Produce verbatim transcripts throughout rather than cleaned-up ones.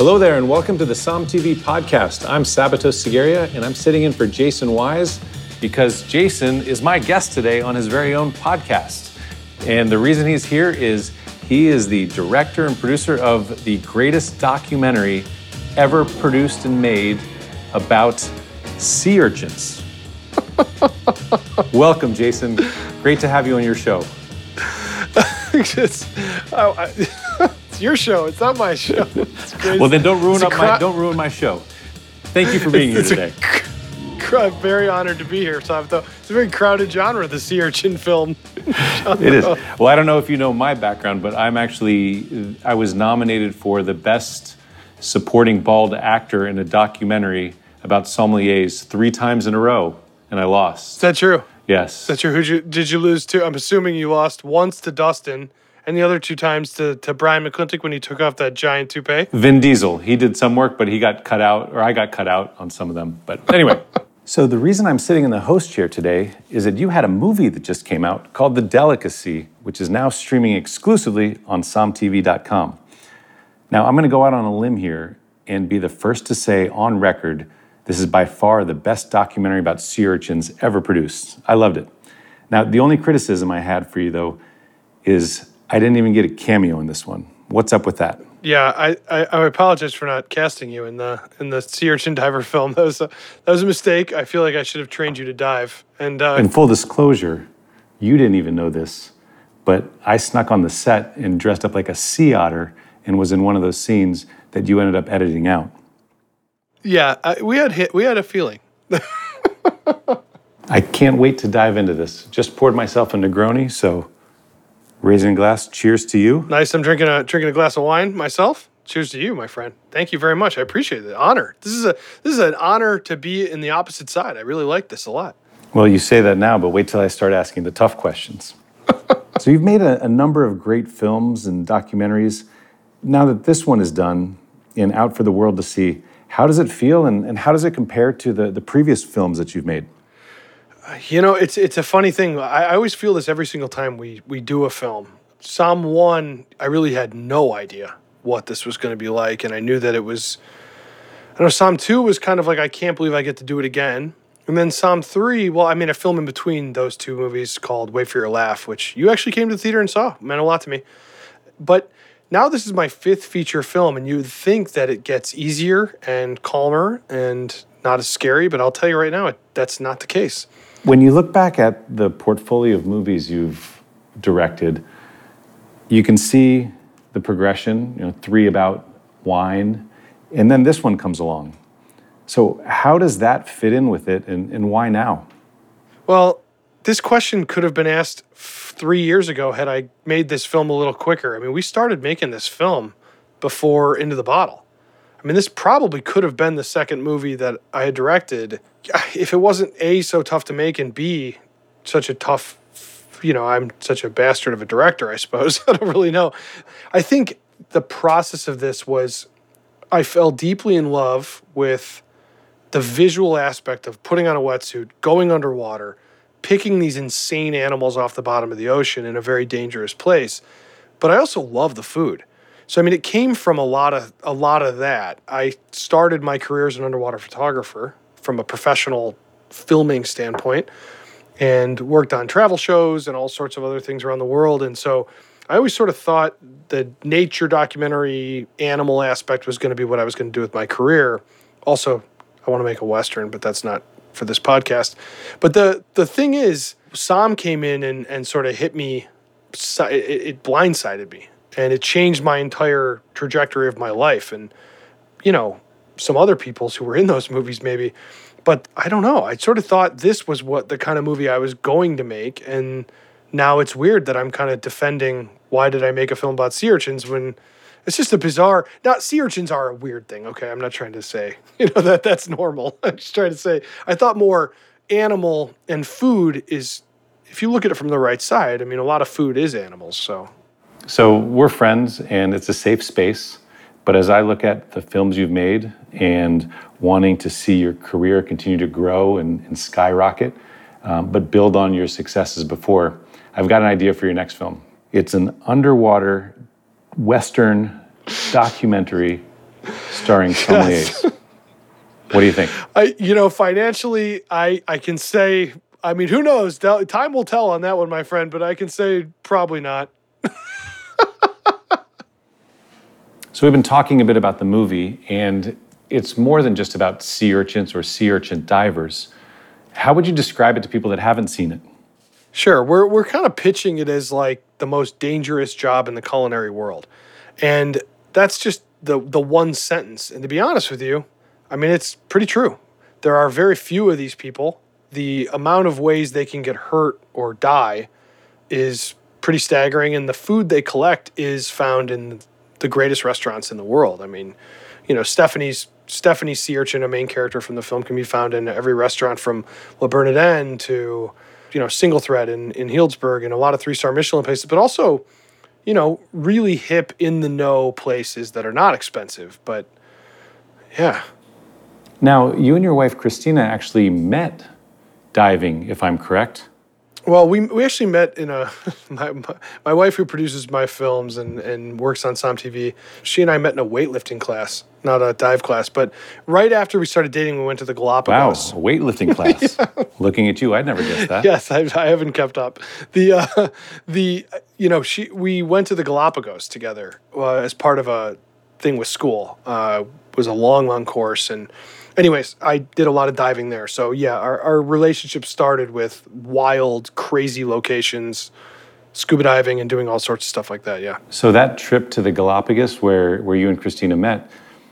Hello there, and welcome to the Som T V podcast. I'm Sabatos Seguria, and I'm sitting in for Jason Wise because Jason is my guest today on his very own podcast. And the reason he's here is he is the director and producer of the greatest documentary ever produced and made about sea urchins. Welcome, Jason. Great to have you on your show. Just, oh, I, it's your show. It's not my show. It's crazy. Well, then don't ruin up cra- my don't ruin my show. Thank you for being it's, here it's today. A, I'm very honored to be here. So I've thought, it's a very crowded genre, the sea urchin film. It is. Well, I don't know if you know my background, but I'm actually I was nominated for the best supporting bald actor in a documentary about sommeliers three times in a row, and I lost. Is that true? Yes. Is that true? Who'd you, did you lose to? I'm assuming you lost once to Dustin and the other two times to, to Brian McClintock when he took off that giant toupee. Vin Diesel. He did some work, but he got cut out, or I got cut out on some of them. But anyway. So the reason I'm sitting in the host chair today is that you had a movie that just came out called The Delicacy, which is now streaming exclusively on som t v dot com. Now, I'm going to go out on a limb here and be the first to say on record, this is by far the best documentary about sea urchins ever produced. I loved it. Now, the only criticism I had for you, though, is I didn't even get a cameo in this one. What's up with that? Yeah, I, I, I apologize for not casting you in the in the sea urchin diver film. That was a, that was a mistake. I feel like I should have trained you to dive. And uh, in full disclosure, you didn't even know this, but I snuck on the set and dressed up like a sea otter and was in one of those scenes that you ended up editing out. Yeah, I, we had hit, we had a feeling. I can't wait to dive into this. Just poured myself a Negroni, so raising a glass, cheers to you. Nice. I'm drinking a drinking a glass of wine myself. Cheers to you, my friend. Thank you very much. I appreciate it. Honor. This is a this is an honor to be in the opposite side. I really like this a lot. Well, you say that now, but wait till I start asking the tough questions. So you've made a, a number of great films and documentaries. Now that this one is done and out for the world to see, how does it feel, and, and how does it compare to the, the previous films that you've made? You know, it's it's a funny thing. I, I always feel this every single time we, we do a film. Som one, I really had no idea what this was going to be like, and I knew that it was... I know Som two was kind of like, I can't believe I get to do it again. And then Som three, well, I made a film in between those two movies called Wait for Your Laugh, which you actually came to the theater and saw. It meant a lot to me. But now this is my fifth feature film, and you'd think that it gets easier and calmer and not as scary, but I'll tell you right now, it, that's not the case. When you look back at the portfolio of movies you've directed, you can see the progression, you know, three about wine, and then this one comes along. So how does that fit in with it, and, and why now? Well, this question could have been asked f- three years ago had I made this film a little quicker. I mean, we started making this film before Into the Bottle. I mean, this probably could have been the second movie that I had directed if it wasn't A, so tough to make, and B, such a tough, you know, I'm such a bastard of a director, I suppose. I don't really know. I think the process of this was I fell deeply in love with the visual aspect of putting on a wetsuit, going underwater, picking these insane animals off the bottom of the ocean in a very dangerous place. But I also love the food. So, I mean, it came from a lot of a lot of that. I started my career as an underwater photographer from a professional filming standpoint and worked on travel shows and all sorts of other things around the world. And so I always sort of thought the nature documentary animal aspect was going to be what I was going to do with my career. Also, I want to make a Western, but that's not for this podcast. But the the thing is, Som came in and, and sort of hit me, it, it blindsided me. And it changed my entire trajectory of my life. And, you know, some other people's who were in those movies maybe. But I don't know. I sort of thought this was what the kind of movie I was going to make. And now it's weird that I'm kind of defending why did I make a film about sea urchins when it's just a bizarre... Now, sea urchins are a weird thing, okay? I'm not trying to say, you know, that that's normal. I'm just trying to say, I thought more animal and food is, if you look at it from the right side, I mean, a lot of food is animals, so... So we're friends, and it's a safe space. But as I look at the films you've made and wanting to see your career continue to grow and, and skyrocket, um, but build on your successes before, I've got an idea for your next film. It's an underwater Western documentary starring sommeliers. What do you think? I, you know, financially, I, I can say, I mean, who knows? Time will tell on that one, my friend, but I can say probably not. So we've been talking a bit about the movie, and it's more than just about sea urchins or sea urchin divers. How would you describe it to people that haven't seen it? Sure. We're, we're kind of pitching it as like the most dangerous job in the culinary world. And that's just the, the one sentence. And to be honest with you, I mean, it's pretty true. There are very few of these people. The amount of ways they can get hurt or die is pretty staggering. And the food they collect is found in the greatest restaurants in the world. I mean, you know, Stephanie's Stephanie Sea Urchin, a main character from the film, can be found in every restaurant from Le Bernardin to, you know, Single Thread in, in Healdsburg and a lot of three-star Michelin places, but also, you know, really hip, in-the-know places that are not expensive. But, yeah. Now, you and your wife, Christina, actually met diving, if I'm correct. Well, we we actually met in a, my, my, my wife who produces my films and, and works on Som T V, she and I met in a weightlifting class, not a dive class. But right after we started dating, we went to the Galapagos. Wow, a weightlifting class. Yeah. Looking at you, I'd never guessed that. Yes, I, I haven't kept up. The, uh, the you know, she we went to the Galapagos together uh, as part of a thing with school. Uh, it was a long, long course. And anyways, I did a lot of diving there. So yeah, our, our relationship started with wild, crazy locations, scuba diving and doing all sorts of stuff like that, yeah. So that trip to the Galapagos where, where you and Christina met,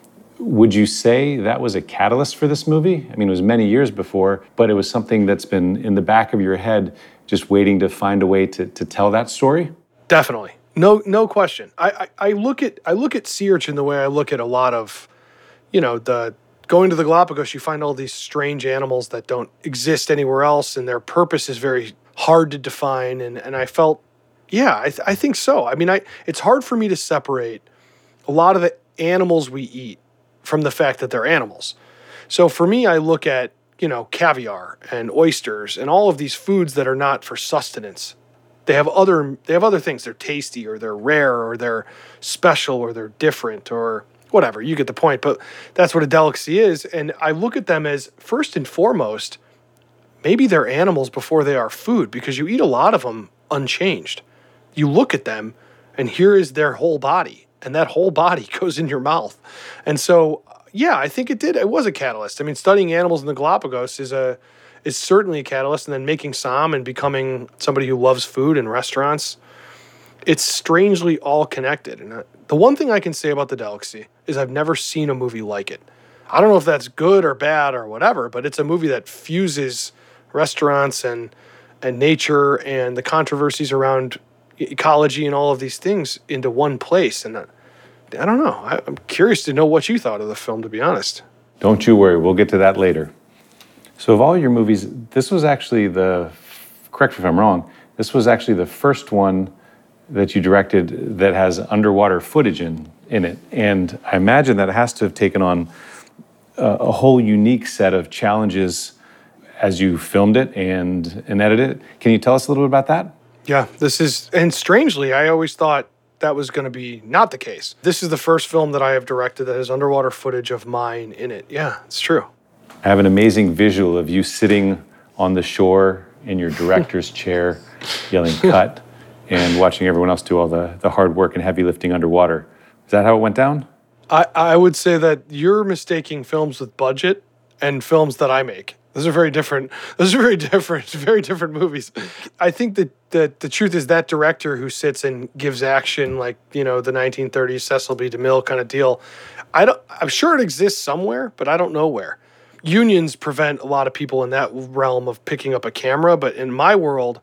would you say that was a catalyst for this movie? I mean, it was many years before, but it was something that's been in the back of your head just waiting to find a way to, to tell that story? Definitely. No no question. I, I, I look at I look at sea urchin the way I look at a lot of, you know, the going to the Galapagos, you find all these strange animals that don't exist anywhere else, and their purpose is very hard to define. And, and I felt, yeah, I, th- I think so. I mean, I it's hard for me to separate a lot of the animals we eat from the fact that they're animals. So for me, I look at, you know, caviar and oysters and all of these foods that are not for sustenance. They have other they have other things. They're tasty, or they're rare, or they're special, or they're different, or whatever, you get the point, but that's what a delicacy is. And I look at them as, first and foremost, maybe they're animals before they are food, because you eat a lot of them unchanged. You look at them, and here is their whole body, and that whole body goes in your mouth. And so, yeah, I think it did. It was a catalyst. I mean, studying animals in the Galapagos is a is certainly a catalyst, and then making Som and becoming somebody who loves food and restaurants, it's strangely all connected. And the one thing I can say about the delicacy is I've never seen a movie like it. I don't know if that's good or bad or whatever, but it's a movie that fuses restaurants and and nature and the controversies around ecology and all of these things into one place. And I, I don't know. I, I'm curious to know what you thought of the film, to be honest. Don't you worry. We'll get to that later. So of all your movies, this was actually the, correct me if I'm wrong, this was actually the first one that you directed that has underwater footage in, in it. And I imagine that it has to have taken on a, a whole unique set of challenges as you filmed it and, and edited it. Can you tell us a little bit about that? Yeah, this is, and strangely, I always thought that was going to be not the case. This is the first film that I have directed that has underwater footage of mine in it. Yeah, it's true. I have an amazing visual of you sitting on the shore in your director's chair, yelling cut, and watching everyone else do all the, the hard work and heavy lifting underwater. Is that how it went down? I, I would say that you're mistaking films with budget and films that I make. Those are very different. Those are very different, very different movies. I think that the, the truth is that director who sits and gives action like, you know, the nineteen thirties Cecil B. DeMille kind of deal, I don't, I'm sure it exists somewhere, but I don't know where. Unions prevent a lot of people in that realm of picking up a camera, but in my world,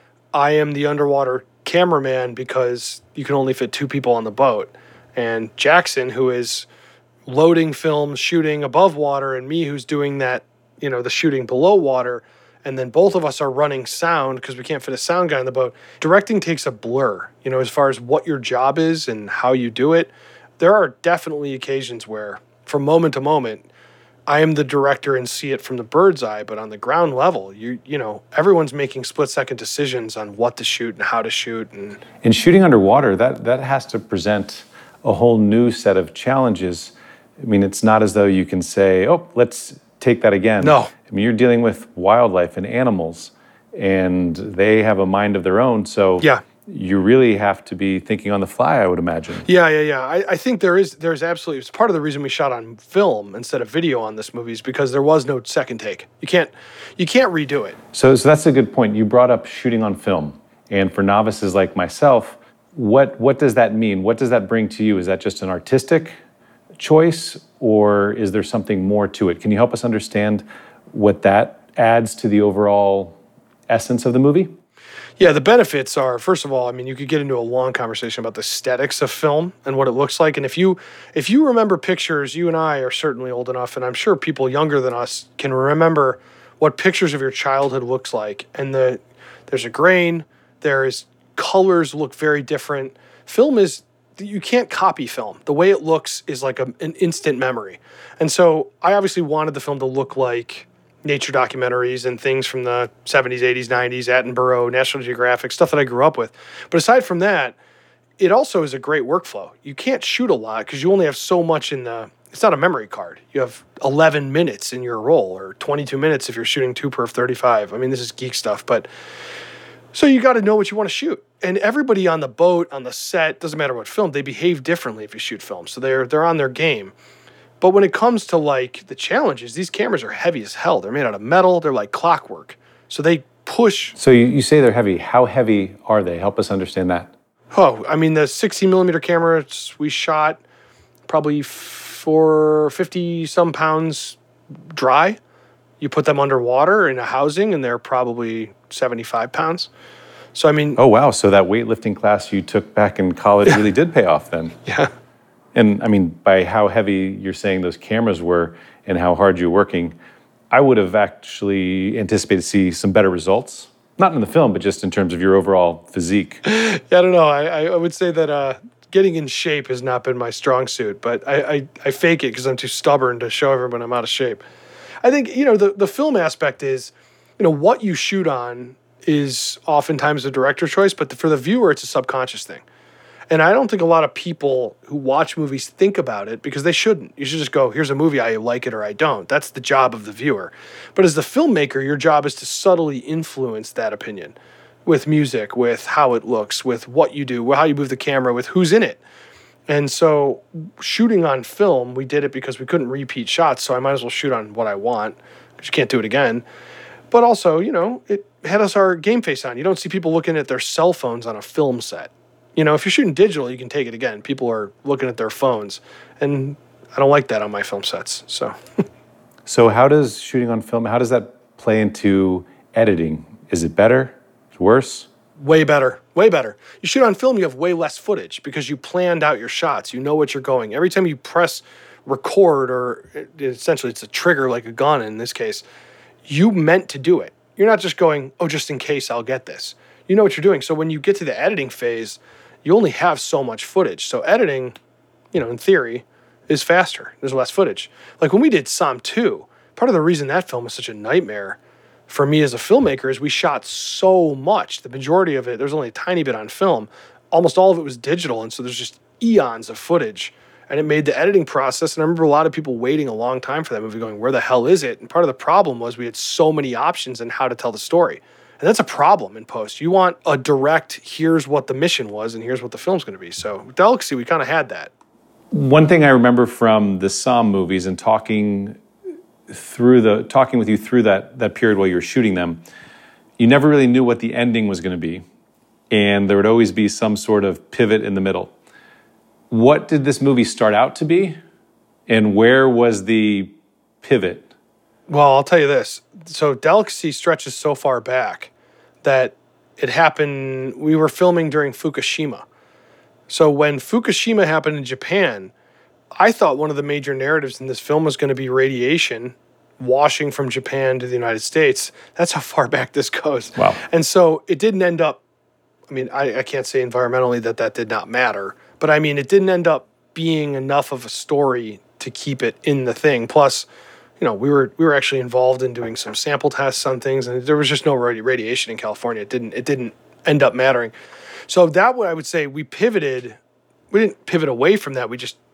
I am the underwater cameraman because you can only fit two people on the boat. And Jackson, who is loading films, shooting above water, and me who's doing that, you know, the shooting below water, and then both of us are running sound because we can't fit a sound guy on the boat. Directing takes a blur, you know, as far as what your job is and how you do it. There are definitely occasions where, from moment to moment, I am the director and see it from the bird's eye, but on the ground level, you you know, everyone's making split-second decisions on what to shoot and how to shoot. And in shooting underwater, that, that has to present a whole new set of challenges. I mean, it's not as though you can say, oh, let's take that again. No. I mean, you're dealing with wildlife and animals, and they have a mind of their own. So yeah. you really have to be thinking on the fly, I would imagine. Yeah, yeah, yeah. I, I think there is there's absolutely, it's part of the reason we shot on film instead of video on this movie is because there was no second take. You can't you can't redo it. So, so that's a good point. You brought up shooting on film. And for novices like myself, what what does that mean? What does that bring to you? Is that just an artistic choice, or is there something more to it? Can you help us understand what that adds to the overall essence of the movie? Yeah, the benefits are, first of all, I mean, you could get into a long conversation about the aesthetics of film and what it looks like. And if you if you remember pictures, you and I are certainly old enough, and I'm sure people younger than us can remember what pictures of your childhood looks like. And the there's a grain, there's colors look very different. Film is, you can't copy film. The way it looks is like a, an instant memory. And so I obviously wanted the film to look like nature documentaries and things from the seventies, eighties, nineties, Attenborough, National Geographic, stuff that I grew up with. But aside from that, it also is a great workflow. You can't shoot a lot because you only have so much in the, it's not a memory card. You have eleven minutes in your roll, or twenty-two minutes if you're shooting two per thirty-five. I mean, this is geek stuff, but so you got to know what you want to shoot. And everybody on the boat, on the set, doesn't matter what film, they behave differently if you shoot film. So they're they're on their game. But when it comes to like the challenges, these cameras are heavy as hell. They're made out of metal. They're like clockwork. So they push. So you, you say they're heavy. How heavy are they? Help us understand that. Oh, I mean, the sixteen millimeter cameras we shot probably for fifty some pounds dry. You put them underwater in a housing and they're probably seventy-five pounds. So, I mean. Oh, wow. So that weightlifting class you took back in college yeah. really did pay off then. Yeah. And I mean, by how heavy you're saying those cameras were and how hard you're working, I would have actually anticipated to see some better results. Not in the film, but just in terms of your overall physique. Yeah, I don't know. I, I would say that uh, getting in shape has not been my strong suit, but I, I, I fake it because I'm too stubborn to show everyone I'm out of shape. I think, you know, the, the film aspect is, you know, what you shoot on is oftentimes a director choice, but for the viewer, it's a subconscious thing. And I don't think a lot of people who watch movies think about it because they shouldn't. You should just go, here's a movie, I like it or I don't. That's the job of the viewer. But as the filmmaker, your job is to subtly influence that opinion with music, with how it looks, with what you do, how you move the camera, with who's in it. And so shooting on film, we did it because we couldn't repeat shots, so I might as well shoot on what I want because you can't do it again. But also, you know, it had us our game face on. You don't see people looking at their cell phones on a film set. You know, if you're shooting digital, you can take it again. People are looking at their phones, and I don't like that on my film sets. So, so how does shooting on film, how does that play into editing? Is it better? Worse? Way better. Way better. You shoot on film, you have way less footage because you planned out your shots. You know what you're going. Every time you press record, or essentially it's a trigger like a gun in this case, you meant to do it. You're not just going, oh, just in case I'll get this. You know what you're doing. So when you get to the editing phase, you only have so much footage. So editing, you know, in theory, is faster. There's less footage. Like when we did Som two, part of the reason that film is such a nightmare for me as a filmmaker is we shot so much. The majority of it, there's only a tiny bit on film. Almost all of it was digital, and so there's just eons of footage. And it made the editing process, and I remember a lot of people waiting a long time for that movie going, where the hell is it? And part of the problem was we had so many options in how to tell the story. And that's a problem in post. You want a direct, here's what the mission was, and here's what the film's going to be. So with Delicacy, we kind of had that. One thing I remember from the Som movies and talking through the talking with you through that that period while you were shooting them, you never really knew what the ending was going to be, and there would always be some sort of pivot in the middle. What did this movie start out to be, and where was the pivot? Well, I'll tell you this. So Delicacy stretches so far back that it happened, we were filming during Fukushima. So when Fukushima happened in Japan, I thought one of the major narratives in this film was going to be radiation washing from Japan to the United States. That's how far back this goes. Wow. And so it didn't end up, I mean, I, I can't say environmentally that that did not matter, but I mean, it didn't end up being enough of a story to keep it in the thing. Plus, you know, we were we were actually involved in doing some sample tests on things, and there was just no radi- radiation in California. It didn't it didn't end up mattering. So that what I would say we pivoted. We didn't pivot away from that. We just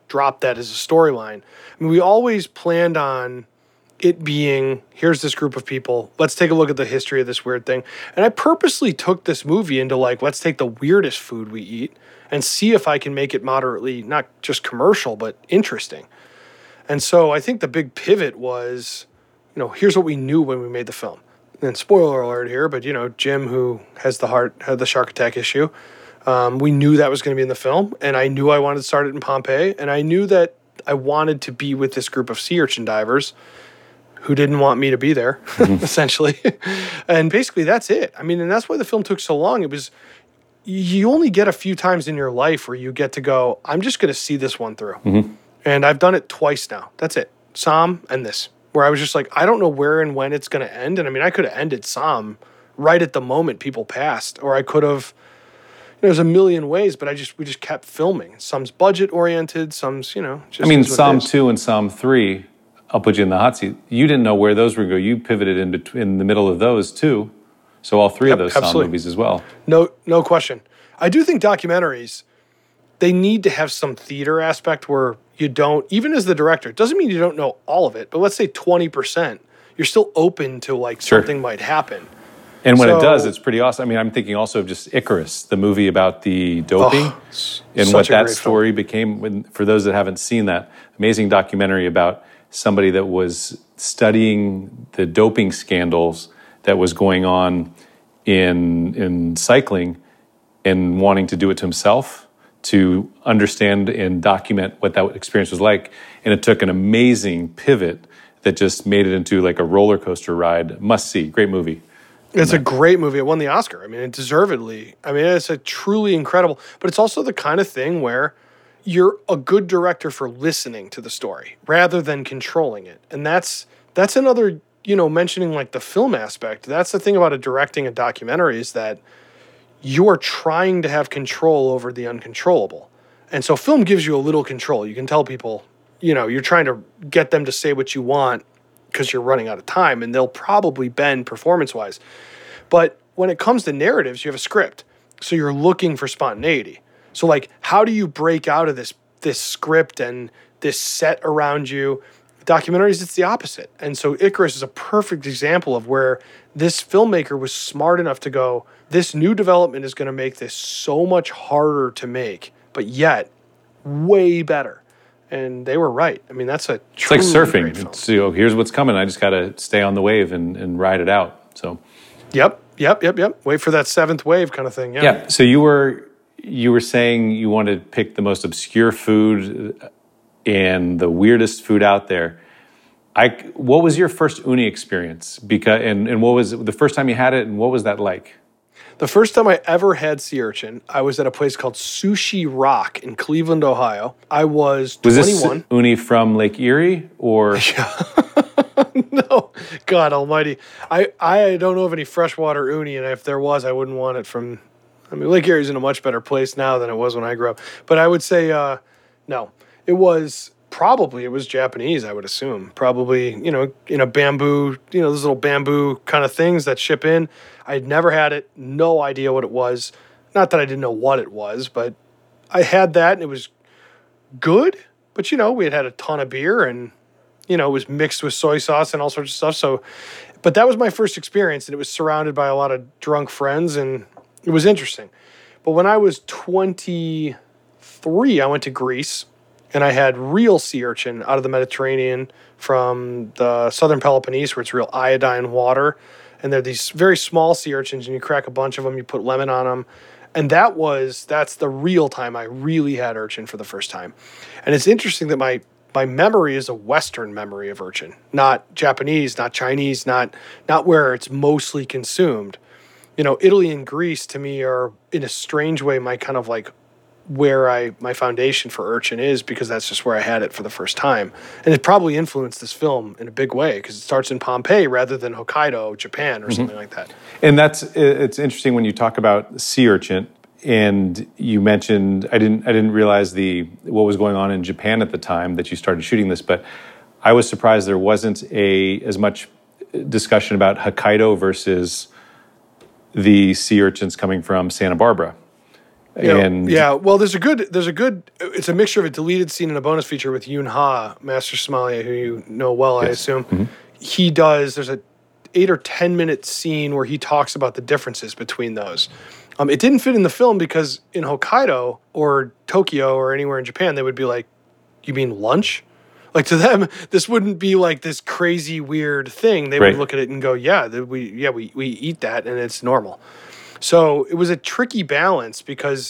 drop that as a storyline. I mean, we always planned on it being, here's this group of people, let's take a look at the history of this weird thing. And I purposely took this movie into like, let's take the weirdest food we eat and see if I can make it moderately, not just commercial, but interesting. And so I think the big pivot was, you know, here's what we knew when we made the film. And spoiler alert here, but, you know, Jim, who has the heart, had the shark attack issue, um, we knew that was going to be in the film. And I knew I wanted to start it in Pompeii. And I knew that I wanted to be with this group of sea urchin divers who didn't want me to be there, mm-hmm. essentially. And basically that's it. I mean, and that's why the film took so long. It was, you only get a few times in your life where you get to go, I'm just going to see this one through. Mm-hmm. And I've done it twice now. That's it. Somme and this. Where I was just like, I don't know where and when it's going to end. And I mean, I could have ended Somme right at the moment people passed. Or I could have, you know, there's a million ways, but I just, we just kept filming. Some's budget oriented, some's, you know. Just I mean, Somme two and Somme three, I'll put you in the hot seat. You didn't know where those were going to go. You pivoted in, between, in the middle of those too. So all three yep, of those absolutely. Somme movies as well. No, no question. I do think documentaries, they need to have some theater aspect where you don't, even as the director, it doesn't mean you don't know all of it, but let's say twenty percent, you're still open to like sure. something might happen. And when so, it does, it's pretty awesome. I mean, I'm thinking also of just Icarus, the movie about the doping, oh, and what that story film. became. When, for those that haven't seen that, amazing documentary about somebody that was studying the doping scandals that was going on in in cycling and wanting to do it to himself, to understand and document what that experience was like. And it took an amazing pivot that just made it into like a roller coaster ride. Must see. Great movie. It's a great movie. It won the Oscar. I mean, it deservedly. I mean, it's a truly incredible, but it's also the kind of thing where you're a good director for listening to the story rather than controlling it. And that's that's another, you know, mentioning like the film aspect. That's the thing about a directing a documentary is that you're trying to have control over the uncontrollable. And so film gives you a little control. You can tell people, you know, you're trying to get them to say what you want because you're running out of time, and they'll probably bend performance-wise. But when it comes to narratives, you have a script. So you're looking for spontaneity. So like, how do you break out of this this script and this set around you? Documentaries, it's the opposite. And so Icarus is a perfect example of where this filmmaker was smart enough to go, this new development is going to make this so much harder to make, but yet way better. And they were right. I mean, that's a It's like surfing. It's, you know, here's what's coming. I just got to stay on the wave and, and ride it out. So, Yep, yep, yep, yep. Wait for that seventh wave kind of thing. Yeah. Yeah. So you were you were saying you wanted to pick the most obscure food and the weirdest food out there. I, what was your first uni experience? Because and, and what was the first time you had it, and what was that like? The first time I ever had sea urchin, I was at a place called Sushi Rock in Cleveland, Ohio. I was twenty-one. Was this uni from Lake Erie or? Yeah. No, God Almighty. I, I don't know of any freshwater uni, and if there was, I wouldn't want it from. I mean, Lake Erie's in a much better place now than it was when I grew up. But I would say uh, no. It was. Probably it was Japanese, I would assume. Probably, you know, in a bamboo, you know, those little bamboo kind of things that ship in. I had never had it, no idea what it was. Not that I didn't know what it was, but I had that and it was good. But, you know, we had had a ton of beer and, you know, it was mixed with soy sauce and all sorts of stuff. So, but that was my first experience and it was surrounded by a lot of drunk friends and it was interesting. But when I was twenty-three, I went to Greece. And I had real sea urchin out of the Mediterranean from the southern Peloponnese where it's real iodine water. And they're these very small sea urchins and you crack a bunch of them, you put lemon on them. And that was, that's the real time I really had urchin for the first time. And it's interesting that my my memory is a Western memory of urchin, not Japanese, not Chinese, not not where it's mostly consumed. You know, Italy and Greece to me are in a strange way my kind of like where I my foundation for urchin is because that's just where I had it for the first time. And it probably influenced this film in a big way because it starts in Pompeii rather than Hokkaido, Japan, or mm-hmm. something like that. And that's it's interesting when you talk about sea urchin and you mentioned I didn't I didn't realize the what was going on in Japan at the time that you started shooting this, but I was surprised there wasn't a as much discussion about Hokkaido versus the sea urchins coming from Santa Barbara. Yeah, and yeah. Well, there's a good, there's a good, it's a mixture of a deleted scene and a bonus feature with Yoon Ha, Master Sommelier, who you know well, I Yes. assume. Mm-hmm. He does, there's a eight or ten minute scene where he talks about the differences between those. Um, it didn't fit in the film because in Hokkaido or Tokyo or anywhere in Japan, they would be like, you mean lunch? Like to them, this wouldn't be like this crazy weird thing. They Right. would look at it and go, yeah, th- we, yeah, we, we eat that and it's normal. So it was a tricky balance because,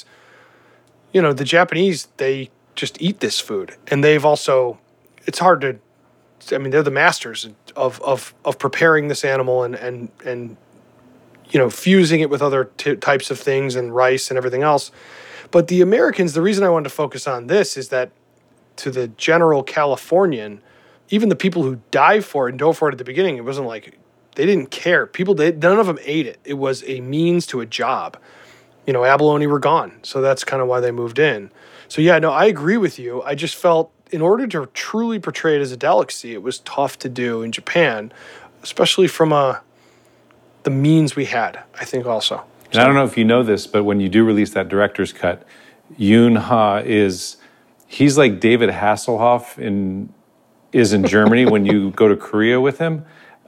you know, the Japanese, they just eat this food. And they've also, it's hard to, I mean, they're the masters of of, of preparing this animal and, and, and, you know, fusing it with other t- types of things and rice and everything else. But the Americans, the reason I wanted to focus on this is that to the general Californian, even the people who dive for it and dove for it at the beginning, it wasn't like, they didn't care. People, they, none of them ate it. It was a means to a job. You know, abalone were gone. So that's kind of why they moved in. So yeah, no, I agree with you. I just felt in order to truly portray it as a delicacy, it was tough to do in Japan, especially from a, the means we had, I think also. And I don't know if you know this, but when you do release that director's cut, Yoon Ha is, he's like David Hasselhoff in, is in Germany when you go to Korea with him.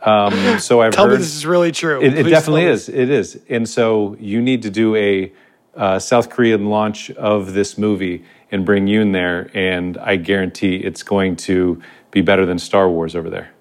Um, so I've Tell heard, me this is really true. It, it Please definitely tell me. is. It is. And so you need to do a uh, South Korean launch of this movie and bring Yoon there, and I guarantee it's going to be better than Star Wars over there.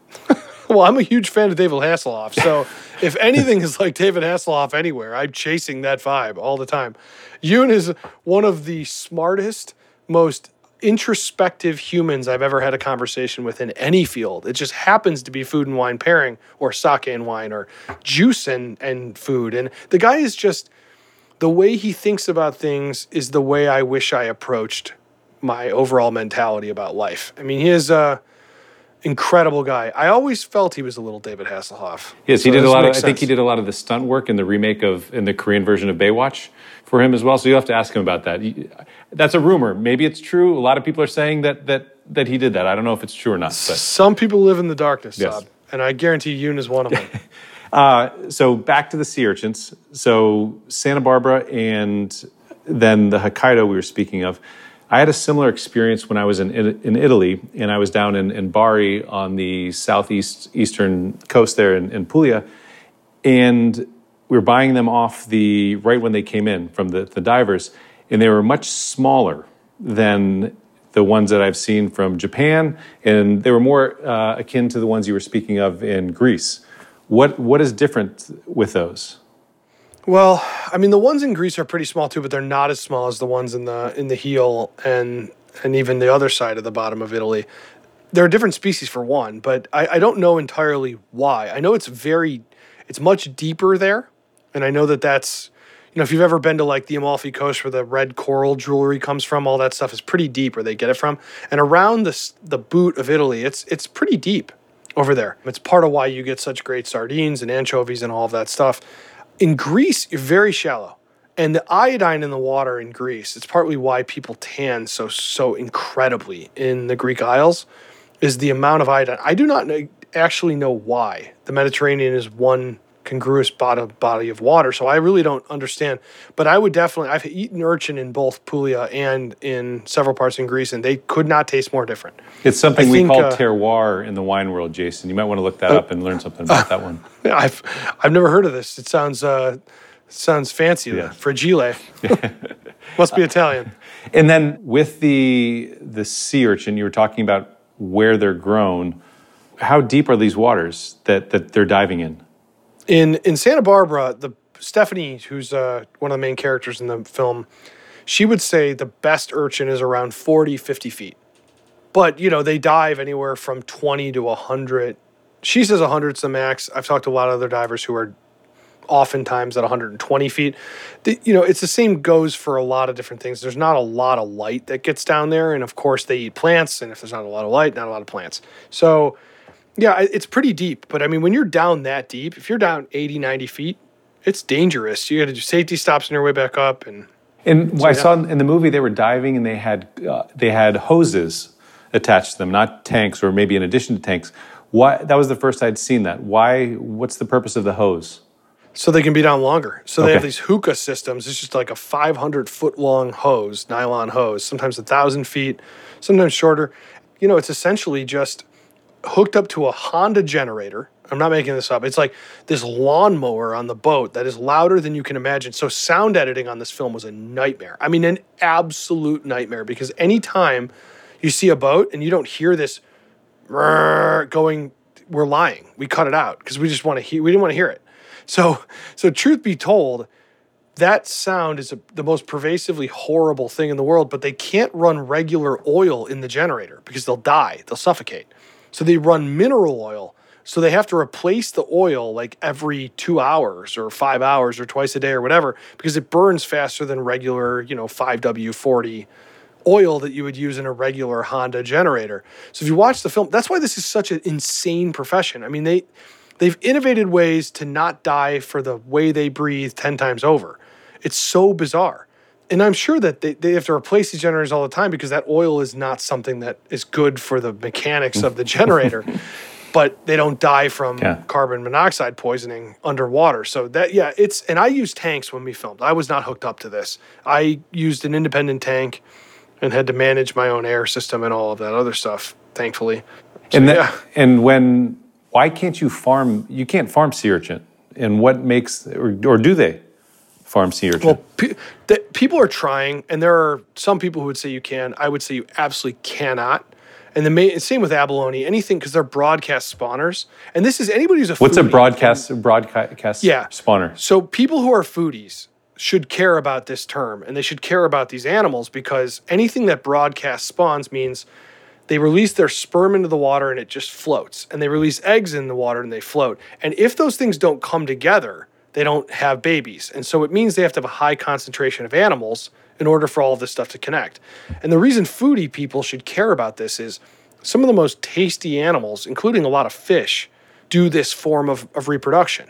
Well, I'm a huge fan of David Hasselhoff, so if anything is like David Hasselhoff anywhere, I'm chasing that vibe all the time. Yoon is one of the smartest, most introspective humans I've ever had a conversation with in any field. It just happens to be food and wine pairing, or sake and wine, or juice and, and food. And the guy is just, the way he thinks about things is the way I wish I approached my overall mentality about life. I mean, he is a incredible guy. I always felt he was a little David Hasselhoff. Yes, So he did a this lot of, I makes think he sense. did a lot of the stunt work in the remake of, in the Korean version of Baywatch for him as well. So you'll have to ask him about that. He- That's a rumor. Maybe it's true. A lot of people are saying that that that he did that. I don't know if it's true or not. But Some people live in the darkness, Yes. Saab, and I guarantee Yoon is one of them. Uh, so back to the sea urchins. So Santa Barbara and then the Hokkaido we were speaking of. I had a similar experience when I was in in Italy, and I was down in, in Bari on the southeast eastern coast there in, in Puglia, and we were buying them off the right when they came in from the, the divers, and they were much smaller than the ones that I've seen from Japan, and they were more uh, akin to the ones you were speaking of in Greece. What what is different with those? Well, I mean, the ones in Greece are pretty small too, but they're not as small as the ones in the in the heel and and even the other side of the bottom of Italy. They're a different species for one, but I, I don't know entirely why. I know it's very, it's much deeper there, and I know that that's, you know, if you've ever been to like the Amalfi Coast where the red coral jewelry comes from, all that stuff is pretty deep where they get it from. And around the the boot of Italy, it's it's pretty deep over there. It's part of why you get such great sardines and anchovies and all of that stuff. In Greece, you're very shallow. And the iodine in the water in Greece, it's partly why people tan so so incredibly in the Greek Isles, is the amount of iodine. I do not know, actually know why. The Mediterranean is one congruous body, body of water, so I really don't understand. But I would definitely, I've eaten urchin in both Puglia and in several parts in Greece, and they could not taste more different. It's something I we think, call uh, terroir in the wine world, Jason. You might want to look that up and learn something about that one. I've I've never heard of this. It sounds uh, sounds fancy. Yeah. Fragile. Must be Italian. And then with the the sea urchin, you were talking about where they're grown. How deep are these waters that, that they're diving in? In in Santa Barbara, the Stephanie, who's uh, one of the main characters in the film, she would say the best urchin is around forty, fifty feet. But, you know, they dive anywhere from twenty to one hundred. She says one hundred's the max. I've talked to a lot of other divers who are oftentimes at one hundred twenty feet. The, you know, it's the same goes for a lot of different things. There's not a lot of light that gets down there. And, of course, they eat plants. And if there's not a lot of light, not a lot of plants. So, yeah, it's pretty deep. But, I mean, when you're down that deep, if you're down eighty, ninety feet, it's dangerous. You got to do safety stops on your way back up. And And So, I yeah. saw in the movie they were diving and they had uh, they had hoses attached to them, not tanks, or maybe in addition to tanks. Why? That was the first I'd seen that. Why? What's the purpose of the hose? So they can be down longer. So they Okay. have these hookah systems. It's just like a five hundred foot long hose, nylon hose, sometimes one thousand feet, sometimes shorter. You know, it's essentially just hooked up to a Honda generator. I'm not making this up. It's like this lawnmower on the boat that is louder than you can imagine. So sound editing on this film was a nightmare. I mean, an absolute nightmare, because anytime you see a boat and you don't hear this going, we're lying. We cut it out because we just want to hear, we didn't want to hear it. So, so truth be told, that sound is a, the most pervasively horrible thing in the world, but they can't run regular oil in the generator because they'll die. They'll suffocate. So they run mineral oil. So they have to replace the oil like every two hours or five hours or twice a day or whatever, because it burns faster than regular, you know, five W forty oil that you would use in a regular Honda generator. So if you watch the film, that's why this is such an insane profession. I mean, they... They've innovated ways to not die for the way they breathe ten times over. It's so bizarre. And I'm sure that they, they have to replace these generators all the time because that oil is not something that is good for the mechanics of the generator. But they don't die from yeah. carbon monoxide poisoning underwater. So that, yeah, it's, and I used tanks when we filmed. I was not hooked up to this. I used an independent tank and had to manage my own air system and all of that other stuff, thankfully. So, and that, yeah. and when... Why can't you farm, you can't farm sea urchin? And what makes, or, or do they farm sea urchin? Well, pe- the, people are trying, and there are some people who would say you can. I would say you absolutely cannot. And the main, same with abalone, anything, because they're broadcast spawners. And this is anybody who's a What's foodie, a broadcast, and, broadcast yeah. spawner? So people who are foodies should care about this term, and they should care about these animals, because anything that broadcast spawns means they release their sperm into the water and it just floats. And they release eggs in the water and they float. And if those things don't come together, they don't have babies. And so it means they have to have a high concentration of animals in order for all of this stuff to connect. And the reason foodie people should care about this is some of the most tasty animals, including a lot of fish, do this form of, of reproduction.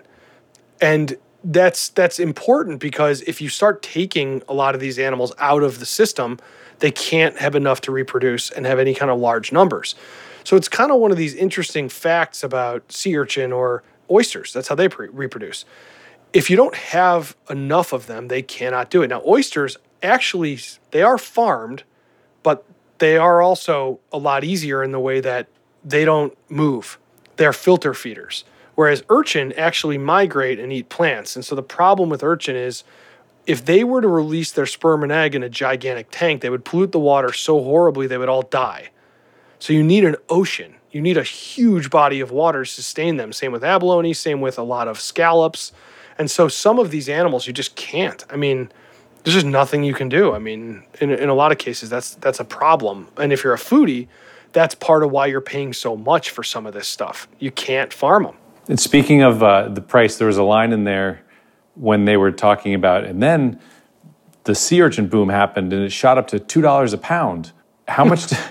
And that's that's important, because if you start taking a lot of these animals out of the system, they can't have enough to reproduce and have any kind of large numbers. So it's kind of one of these interesting facts about sea urchin or oysters. That's how they pre- reproduce. If you don't have enough of them, they cannot do it. Now, oysters, actually, they are farmed, but they are also a lot easier in the way that they don't move. They're filter feeders. Whereas urchin actually migrate and eat plants. And so the problem with urchin is, if they were to release their sperm and egg in a gigantic tank, they would pollute the water so horribly they would all die. So you need an ocean. You need a huge body of water to sustain them. Same with abalone, same with a lot of scallops. And so some of these animals you just can't. I mean, there's just nothing you can do. I mean, in, in a lot of cases, that's that's a problem. And if you're a foodie, that's part of why you're paying so much for some of this stuff. You can't farm them. And speaking of uh, the price, there was a line in there when they were talking about, and then the sea urchin boom happened, and it shot up to two dollars a pound. How much? Do,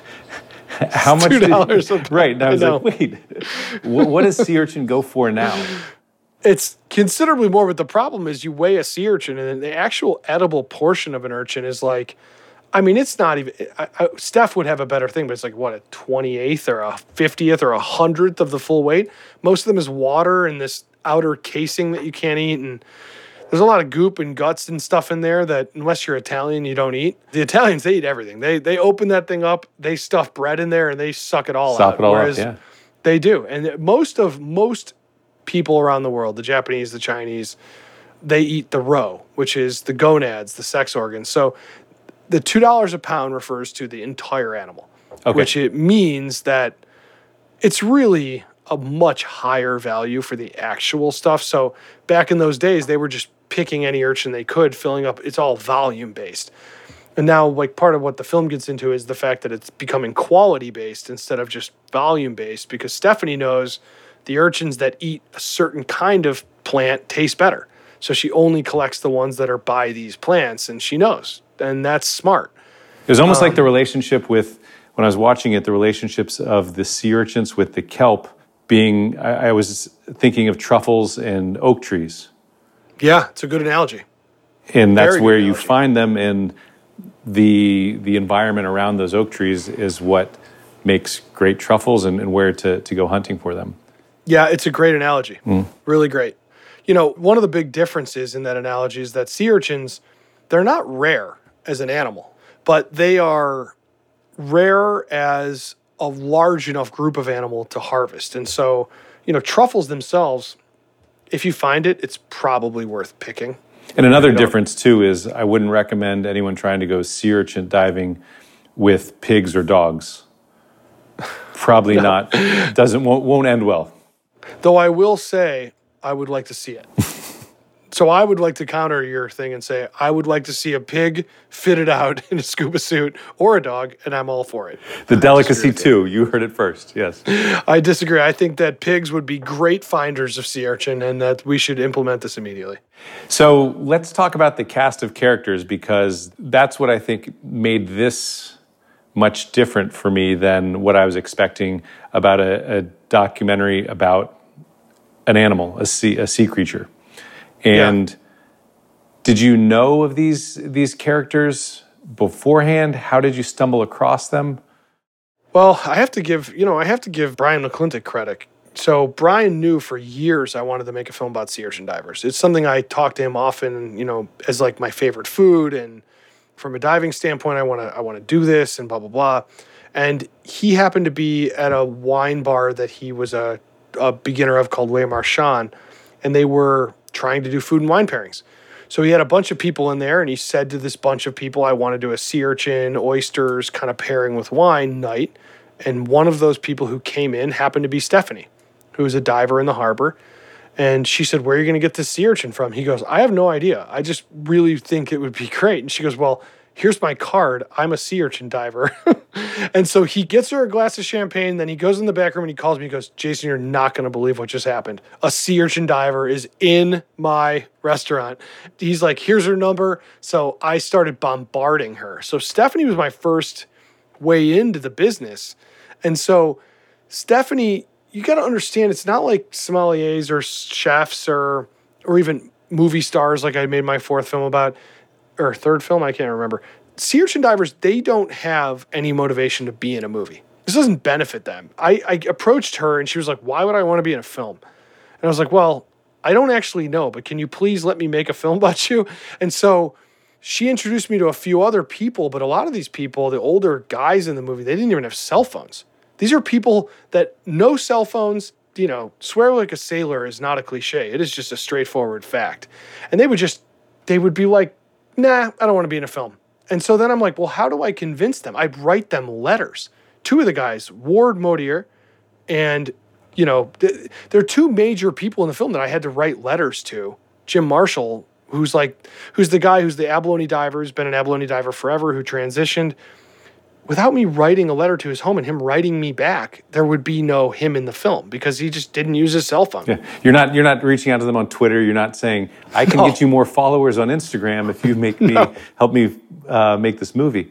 how much? Two dollars a pound. Right. And I was I like, wait, what, what does sea urchin go for now? It's considerably more, but the problem is you weigh a sea urchin, and the actual edible portion of an urchin is like, I mean, it's not even. I, I, Steph would have a better thing, but it's like what, a twenty-eighth or a fiftieth or a hundredth of the full weight. Most of them is water and this outer casing that you can't eat, and there's a lot of goop and guts and stuff in there that, unless you're Italian, you don't eat. The Italians, they eat everything. They they open that thing up, they stuff bread in there, and they suck it all Suck out. it all Whereas up, yeah. They do. And most of most people around the world, the Japanese, the Chinese, they eat the roe, which is the gonads, the sex organs. So the two dollars a pound refers to the entire animal, okay. which it means that it's really a much higher value for the actual stuff. So back in those days, they were just picking any urchin they could, filling up. It's all volume based. And now, like, part of what the film gets into is the fact that it's becoming quality based instead of just volume based, because Stephanie knows the urchins that eat a certain kind of plant taste better. So she only collects the ones that are by these plants, and she knows. And that's smart. It was almost um, like the relationship with, when I was watching it, the relationships of the sea urchins with the kelp being, I, I was thinking of truffles and oak trees. Yeah, it's a good analogy. And that's Very where good you analogy. find them, and the the environment around those oak trees is what makes great truffles and, and where to, to go hunting for them. Yeah, it's a great analogy. Mm. Really great. You know, one of the big differences in that analogy is that sea urchins, they're not rare as an animal, but they are rare as a large enough group of animal to harvest. And so, you know, truffles themselves, if you find it, it's probably worth picking. And another difference, too, is I wouldn't recommend anyone trying to go sea urchin diving with pigs or dogs. Probably no. not. Doesn't won't, won't end well. Though I will say, I would like to see it. So I would like to counter your thing and say, I would like to see a pig fitted out in a scuba suit or a dog, and I'm all for it. The delicacy, too. You heard it first, yes. I disagree. I think that pigs would be great finders of sea urchin and that we should implement this immediately. So let's talk about the cast of characters, because that's what I think made this much different for me than what I was expecting about a, a documentary about an animal, a sea, a sea creature. And yeah. Did you know of these these characters beforehand? How did you stumble across them? Well, I have to give, you know, I have to give Brian McClintock credit. So Brian knew for years I wanted to make a film about sea urchin divers. It's something I talk to him often, you know, as like my favorite food, and from a diving standpoint, I want to I want to do this and blah blah blah. And he happened to be at a wine bar that he was a, a beginner of called Les Marchands, and they were trying to do food and wine pairings. So he had a bunch of people in there, and he said to this bunch of people, I want to do a sea urchin, oysters kind of pairing with wine night. And one of those people who came in happened to be Stephanie, who was a diver in the harbor. And she said, where are you going to get this sea urchin from? He goes, I have no idea. I just really think it would be great. And she goes, well, here's my card. I'm a sea urchin diver. And so he gets her a glass of champagne. Then he goes in the back room and he calls me. He goes, Jason, you're not going to believe what just happened. A sea urchin diver is in my restaurant. He's like, here's her number. So I started bombarding her. So Stephanie was my first way into the business. And so Stephanie, you got to understand, it's not like sommeliers or chefs or or even movie stars like I made my fourth film about, or third film, I can't remember. Sea urchin divers, they don't have any motivation to be in a movie. This doesn't benefit them. I, I approached her and she was like, why would I want to be in a film? And I was like, well, I don't actually know, but can you please let me make a film about you? And so she introduced me to a few other people, but a lot of these people, the older guys in the movie, they didn't even have cell phones. These are people that no cell phones, you know, swear like a sailor is not a cliche. It is just a straightforward fact. And they would just, they would be like, nah, I don't want to be in a film. And so then I'm like, well, how do I convince them? I'd write them letters. Two of the guys, Ward Modier, and, you know, th- there are two major people in the film that I had to write letters to. Jim Marshall, who's like, who's the guy who's the abalone diver, who's been an abalone diver forever, who transitioned. Without me writing a letter to his home and him writing me back, there would be no him in the film because he just didn't use his cell phone. Yeah. You're not you're not reaching out to them on Twitter. You're not saying, I can no. get you more followers on Instagram if you make me no. help me uh, make this movie.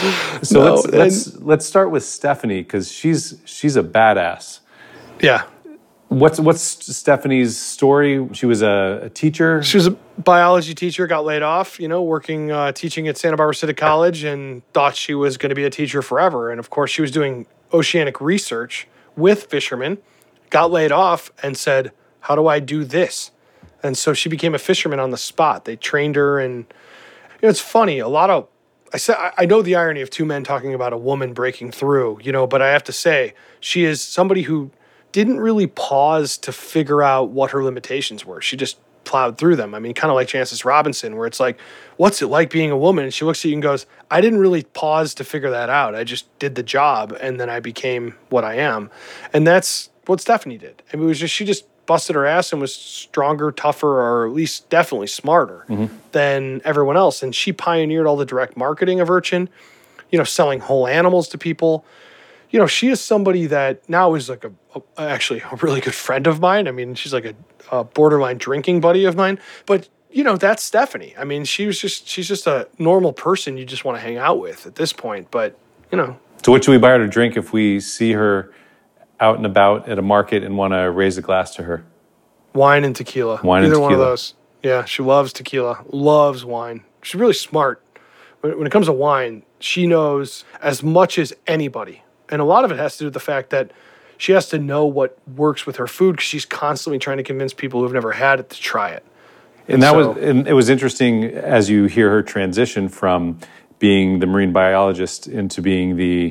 So no, let's and, let's let's start with Stephanie, because she's she's a badass. Yeah. What's what's Stephanie's story? She was a, a teacher. She was a biology teacher, got laid off, you know, working, uh, teaching at Santa Barbara City College, and thought she was going to be a teacher forever. And of course, she was doing oceanic research with fishermen, got laid off, and said, how do I do this? And so she became a fisherman on the spot. They trained her, and you know, it's funny. A lot of I said I know the irony of two men talking about a woman breaking through, you know, but I have to say she is somebody who didn't really pause to figure out what her limitations were. She just plowed through them. I mean, kind of like Frances Robinson, where it's like, what's it like being a woman? And she looks at you and goes, I didn't really pause to figure that out. I just did the job, and then I became what I am. And that's what Stephanie did. I mean, it was just, she just busted her ass and was stronger, tougher, or at least definitely smarter mm-hmm. than everyone else. And she pioneered all the direct marketing of Urchin, you know, selling whole animals to people. You know, she is somebody that now is like a, a actually a really good friend of mine. I mean, she's like a, a borderline drinking buddy of mine. But, you know, that's Stephanie. I mean, she was just, she's just a normal person you just want to hang out with at this point. But, you know. So what should we buy her to drink if we see her out and about at a market and want to raise a glass to her? Wine and tequila. Wine Either and tequila. one of those. Yeah, she loves tequila, loves wine. She's really smart. When, when it comes to wine, she knows as much as anybody. And a lot of it has to do with the fact that she has to know what works with her food because she's constantly trying to convince people who've never had it to try it. And, and that so, was, and it was interesting as you hear her transition from being the marine biologist into being the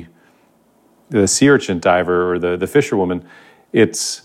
the sea urchin diver or the, the fisherwoman. It's,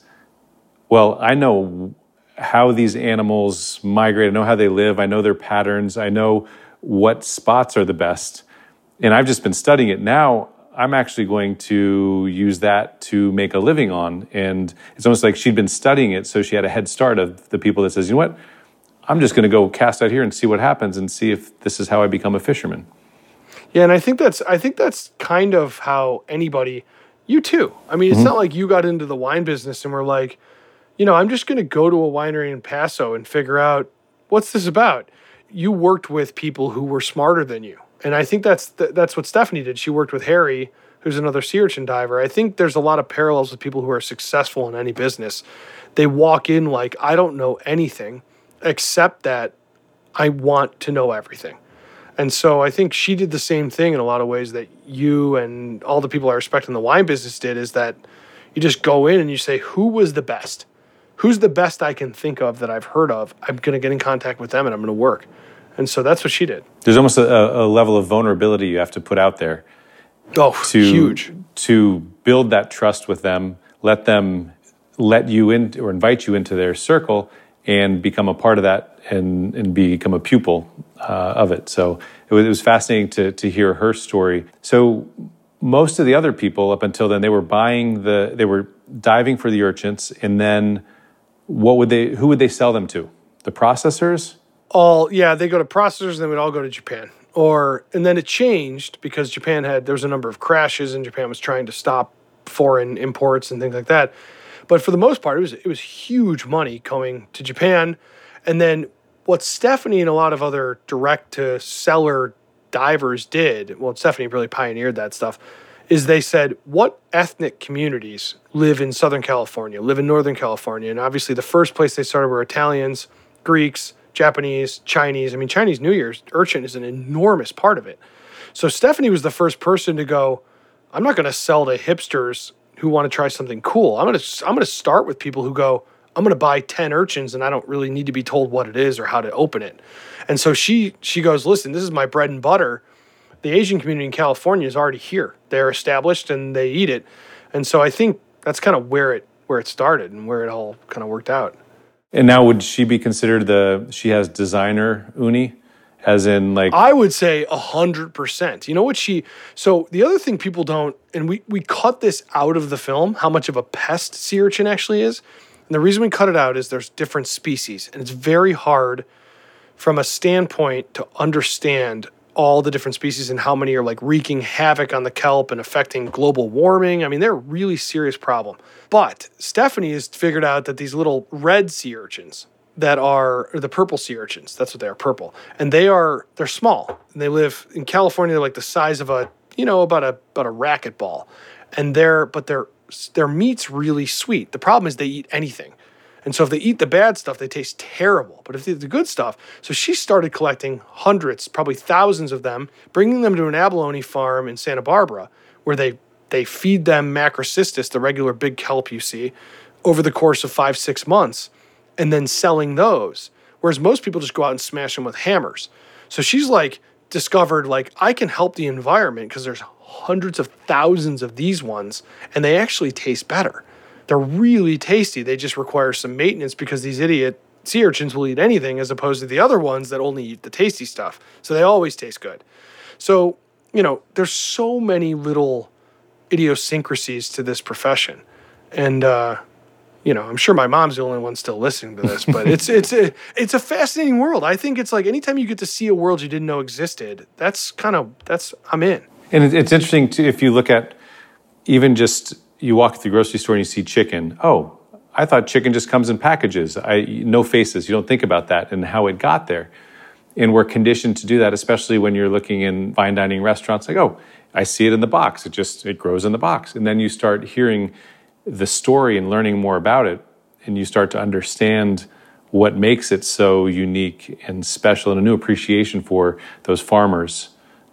well, I know how these animals migrate. I know how they live. I know their patterns. I know what spots are the best. And I've just been studying it. Now I'm actually going to use that to make a living on. And it's almost like she'd been studying it, so she had a head start of the people that says, you know what, I'm just going to go cast out here and see what happens and see if this is how I become a fisherman. Yeah, and I think that's I think that's kind of how anybody, you too. I mean, it's mm-hmm. not like you got into the wine business and were like, you know, I'm just going to go to a winery in Paso and figure out what's this about. You worked with people who were smarter than you. And I think that's th- that's what Stephanie did. She worked with Harry, who's another sea urchin diver. I think there's a lot of parallels with people who are successful in any business. They walk in like, I don't know anything except that I want to know everything. And so I think she did the same thing in a lot of ways that you and all the people I respect in the wine business did, is that you just go in and you say, who was the best? Who's the best I can think of that I've heard of? I'm going to get in contact with them and I'm going to work. And so that's what she did. There's almost a, a level of vulnerability you have to put out there. Oh, to, huge. To build that trust with them, let them let you in or invite you into their circle and become a part of that and, and become a pupil uh, of it. So it was, it was fascinating to, to hear her story. So most of the other people up until then, they were buying the, they were diving for the urchins, and then what would they, who would they sell them to? The processors? All, yeah, they go to processors and they would all go to Japan. Or, and then it changed because Japan had, there was a number of crashes and Japan was trying to stop foreign imports and things like that. But for the most part, it was it was huge money coming to Japan. And then what Stephanie and a lot of other direct-to-seller divers did, well, Stephanie really pioneered that stuff, is they said, what ethnic communities live in Southern California, live in Northern California? And obviously the first place they started were Italians, Greeks, Japanese, Chinese. I mean, Chinese New Year's, urchin is an enormous part of it. So Stephanie was the first person to go, I'm not going to sell to hipsters who want to try something cool. I'm going to I'm going to start with people who go, I'm going to buy ten urchins and I don't really need to be told what it is or how to open it. And so she she goes, listen, this is my bread and butter. The Asian community in California is already here. They're established and they eat it. And so I think that's kind of where it where it started and where it all kind of worked out. And now would she be considered the, she has designer uni? As in, like, I would say a hundred percent. You know what she? So the other thing people don't, and we we cut this out of the film, how much of a pest sea urchin actually is. And the reason we cut it out is there's different species, and it's very hard from a standpoint to understand all the different species and how many are like wreaking havoc on the kelp and affecting global warming. I mean, they're a really serious problem. But Stephanie has figured out that these little red sea urchins that are, or the purple sea urchins, that's what they are, purple. And they are, they're small. And they live in California, they're like the size of a, you know, about a about a racquetball. And they're, but their their meat's really sweet. The problem is they eat anything. And so if they eat the bad stuff, they taste terrible. But if they eat the good stuff, so she started collecting hundreds, probably thousands of them, bringing them to an abalone farm in Santa Barbara, where they they feed them Macrocystis, the regular big kelp you see, over the course of five, six months. And then selling those. Whereas most people just go out and smash them with hammers. So she's like discovered, like, I can help the environment because there's hundreds of thousands of these ones and they actually taste better. They're really tasty. They just require some maintenance because these idiot sea urchins will eat anything as opposed to the other ones that only eat the tasty stuff. So they always taste good. So, you know, there's so many little idiosyncrasies to this profession. And, uh, you know, I'm sure my mom's the only one still listening to this, but it's it's a, it's a fascinating world. I think it's like anytime you get to see a world you didn't know existed, that's kind of, that's, I'm in. And it's interesting, too, if you look at even just, you walk through the grocery store and you see chicken. Oh, I thought chicken just comes in packages. I no faces. You don't think about that and how it got there. And we're conditioned to do that, especially when you're looking in fine dining restaurants. Like, oh, I see it in the box. It just, it grows in the box. And then you start hearing the story and learning more about it, and you start to understand what makes it so unique and special, and a new appreciation for those farmers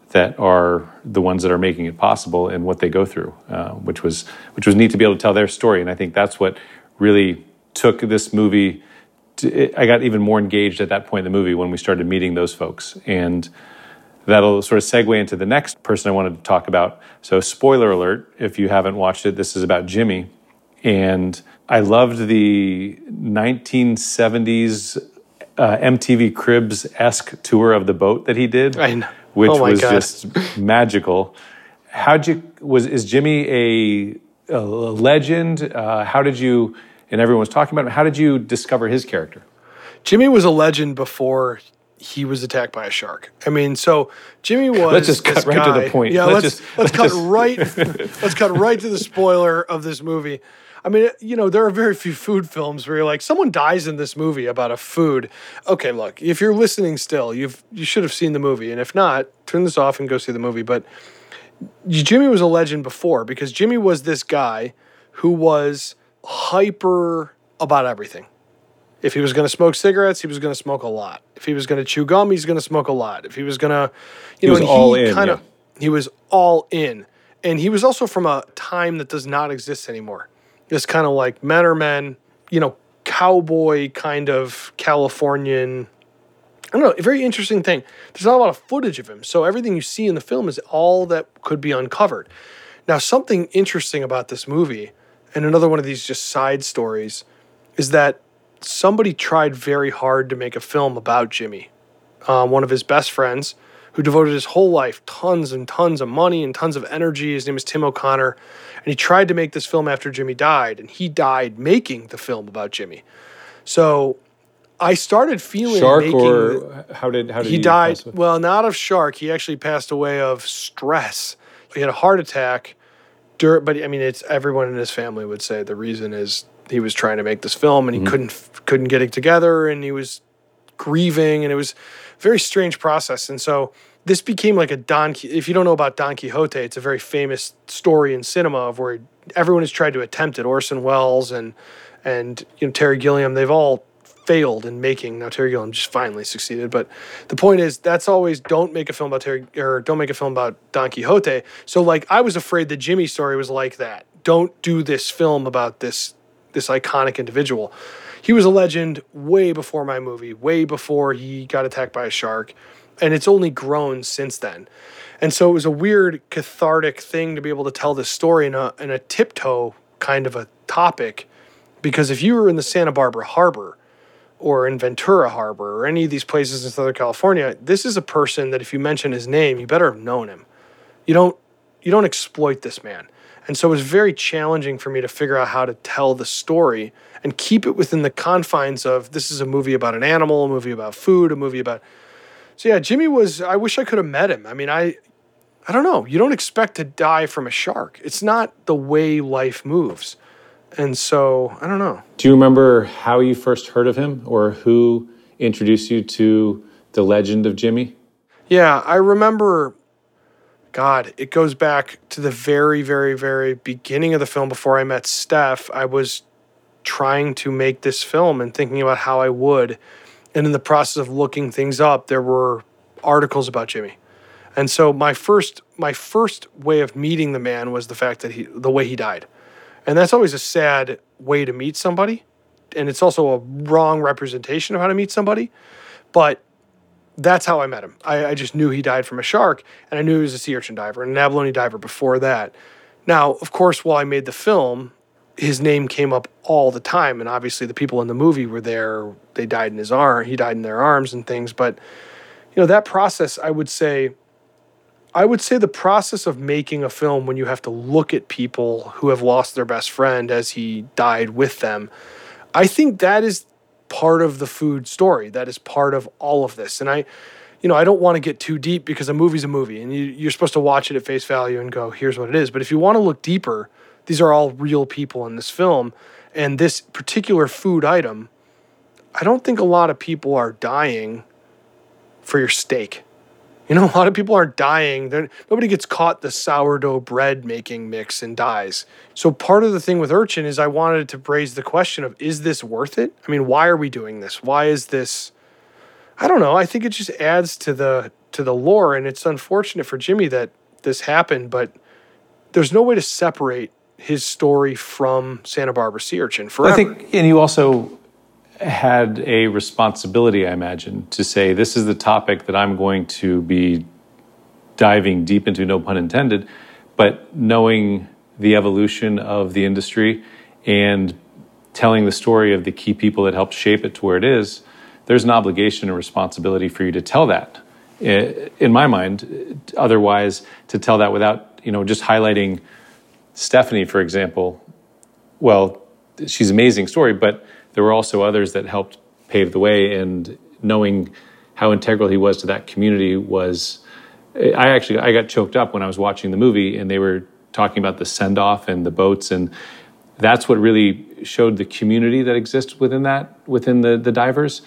that are the ones that are making it possible and what they go through, uh, which was which was neat to be able to tell their story. And I think that's what really took this movie. To, I got even more engaged at that point in the movie when we started meeting those folks. And that'll sort of segue into the next person I wanted to talk about. So spoiler alert, if you haven't watched it, this is about Jimmy. And I loved the nineteen seventies uh, M T V Cribs-esque tour of the boat that he did. I know. Which oh was God. just magical. How'd you was is Jimmy a, a legend? Uh, how did you? And everyone was talking about him. How did you discover his character? Jimmy was a legend before he was attacked by a shark. I mean, so Jimmy was. Let's just cut right guy, to the point. Yeah, let's let's just, let's, let's cut just... right. Let's cut right to the spoiler of this movie. I mean, you know, there are very few food films where you're like, someone dies in this movie about a food. Okay, look, if you're listening still, you've you should have seen the movie. And if not, turn this off and go see the movie. But Jimmy was a legend before because Jimmy was this guy who was hyper about everything. If he was going to smoke cigarettes, he was going to smoke a lot. If he was going to chew gum, he's going to smoke a lot. If he was going to, you he know, was and all he in, kind of, yeah. he was all in. And he was also from a time that does not exist anymore. This kind of like men are men, you know, cowboy kind of Californian. I don't know, a very interesting thing. There's not a lot of footage of him. So everything you see in the film is all that could be uncovered. Now, something interesting about this movie, and another one of these just side stories, is that somebody tried very hard to make a film about Jimmy. Uh, one of his best friends who devoted his whole life, tons and tons of money and tons of energy. His name is Tim O'Connor. And he tried to make this film after Jimmy died, and he died making the film about Jimmy. So I started feeling shark making or how did how did he, he died? pass away? Well, not of shark. He actually passed away of stress. He had a heart attack. Dur- but I mean, it's everyone in his family would say the reason is he was trying to make this film and he mm-hmm. couldn't couldn't get it together, and he was grieving, and it was a very strange process. And so this became like a Don. If you don't know about Don Quixote, it's a very famous story in cinema of where everyone has tried to attempt it. Orson Welles and and you know Terry Gilliam, they've all failed in making. Now Terry Gilliam just finally succeeded, but the point is that's always don't make a film about Terry or don't make a film about Don Quixote. So like I was afraid the Jimmy story was like that. Don't do this film about this this iconic individual. He was a legend way before my movie, way before he got attacked by a shark. And it's only grown since then. And so it was a weird cathartic thing to be able to tell this story in a, in a tiptoe kind of a topic. Because if you were in the Santa Barbara Harbor or in Ventura Harbor or any of these places in Southern California, this is a person that if you mention his name, you better have known him. You don't, you don't exploit this man. And so it was very challenging for me to figure out how to tell the story and keep it within the confines of this is a movie about an animal, a movie about food, a movie about... So yeah, Jimmy was, I wish I could have met him. I mean, I I don't know. You don't expect to die from a shark. It's not the way life moves. And so, I don't know. Do you remember how you first heard of him or who introduced you to the legend of Jimmy? Yeah, I remember, God, it goes back to the very, very, very beginning of the film before I met Steph. I was trying to make this film and thinking about how I would. And in the process of looking things up, there were articles about Jimmy. And so my first my first way of meeting the man was the fact that he the way he died. And that's always a sad way to meet somebody. And it's also a wrong representation of how to meet somebody. But that's how I met him. I, I just knew he died from a shark, and I knew he was a sea urchin diver and an abalone diver before that. Now, of course, while I made the film, his name came up all the time, and obviously the people in the movie were there. They died in his arm. He died in their arms and things. But, you know, that process, I would say, I would say the process of making a film when you have to look at people who have lost their best friend as he died with them, I think that is part of the food story. That is part of all of this. And I, you know, I don't want to get too deep because a movie's a movie, and you, you're supposed to watch it at face value and go, here's what it is. But if you want to look deeper, these are all real people in this film. And this particular food item, I don't think a lot of people are dying for your steak. You know, a lot of people aren't dying. They're, nobody gets caught the sourdough bread making mix and dies. So part of the thing with Urchin is I wanted to raise the question of, is this worth it? I mean, why are we doing this? Why is this? I don't know. I think it just adds to the to the lore, and it's unfortunate for Jimmy that this happened, but there's no way to separate his story from Santa Barbara Sea Urchin forever. I think, and you also had a responsibility, I imagine, to say, this is the topic that I'm going to be diving deep into, no pun intended, but knowing the evolution of the industry and telling the story of the key people that helped shape it to where it is, there's an obligation and responsibility for you to tell that. In my mind, otherwise, to tell that without, you know, just highlighting Stephanie, for example, well, she's an amazing story, but there were also others that helped pave the way, and knowing how integral he was to that community was, I actually, I got choked up when I was watching the movie and they were talking about the send-off and the boats, and that's what really showed the community that exists within that, within the, the divers.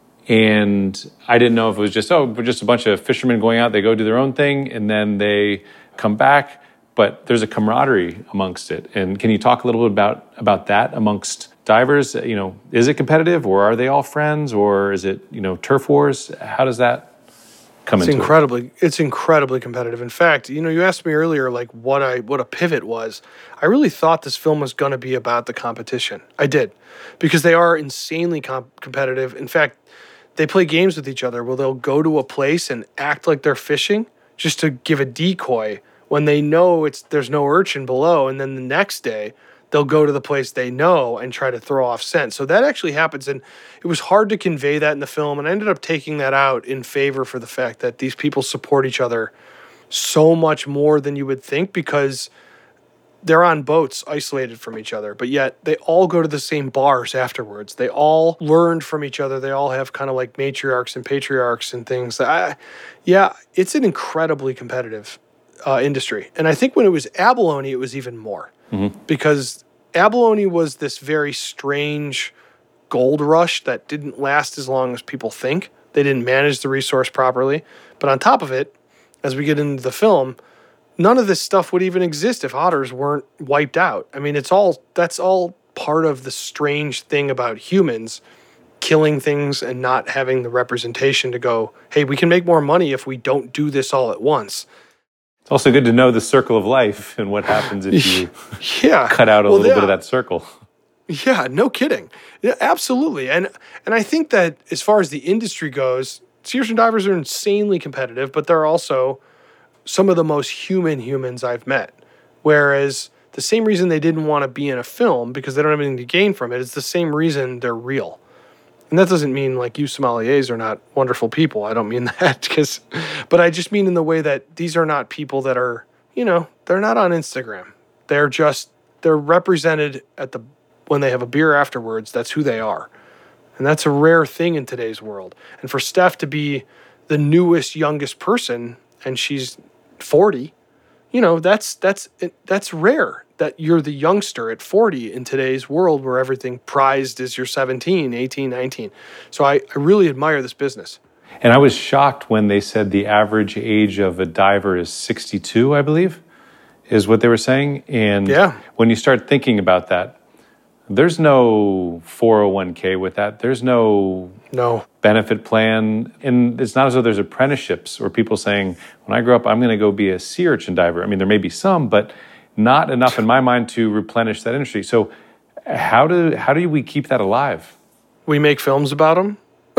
And I didn't know if it was just, oh, we're just a bunch of fishermen going out, they go do their own thing, and then they come back. But there's a camaraderie amongst it. And can you talk a little bit about, about that amongst divers? You know, is it competitive, or are they all friends, or is it, you know, turf wars? How does that come it's into incredibly, it? It's incredibly competitive. In fact, you know, you asked me earlier, like, what I what a pivot was. I really thought this film was going to be about the competition. I did, because they are insanely comp- competitive. In fact, they play games with each other where they'll go to a place and act like they're fishing just to give a decoy when they know it's there's no urchin below, and then the next day they'll go to the place they know and try to throw off scent. So that actually happens, and it was hard to convey that in the film, and I ended up taking that out in favor for the fact that these people support each other so much more than you would think, because they're on boats isolated from each other, but yet they all go to the same bars afterwards. They all learned from each other. They all have kind of like matriarchs and patriarchs and things. I, yeah, it's an incredibly competitive uh, industry. And I think when it was abalone, it was even more. Mm-hmm. Because abalone was this very strange gold rush that didn't last as long as people think. They didn't manage the resource properly. But on top of it, as we get into the film, none of this stuff would even exist if otters weren't wiped out. I mean, it's all that's all part of the strange thing about humans killing things and not having the representation to go, hey, we can make more money if we don't do this all at once. It's also good to know the circle of life and what happens if you yeah. cut out a well, little yeah. bit of that circle. Yeah, no kidding. Yeah, absolutely. And and I think that as far as the industry goes, sea urchin divers are insanely competitive, but they're also some of the most human humans I've met. Whereas the same reason they didn't want to be in a film, because they don't have anything to gain from it, is the same reason they're real. And that doesn't mean like you sommeliers are not wonderful people. I don't mean that, because, but I just mean in the way that these are not people that are, you know, they're not on Instagram. They're just, they're represented at the, when they have a beer afterwards, that's who they are. And that's a rare thing in today's world. And for Steph to be the newest, youngest person, and she's forty, you know, that's that's that's rare that you're the youngster at forty in today's world where everything prized is you're seventeen, eighteen, nineteen. So I, I really admire this business. And I was shocked when they said the average age of a diver is sixty-two, I believe, is what they were saying. And yeah. when you start thinking about that, there's no four oh one k with that. There's no no benefit plan. And it's not as though there's apprenticeships or people saying, when I grow up, I'm going to go be a sea urchin diver. I mean, there may be some, but not enough in my mind to replenish that industry. So how do how do we keep that alive? We make films about them.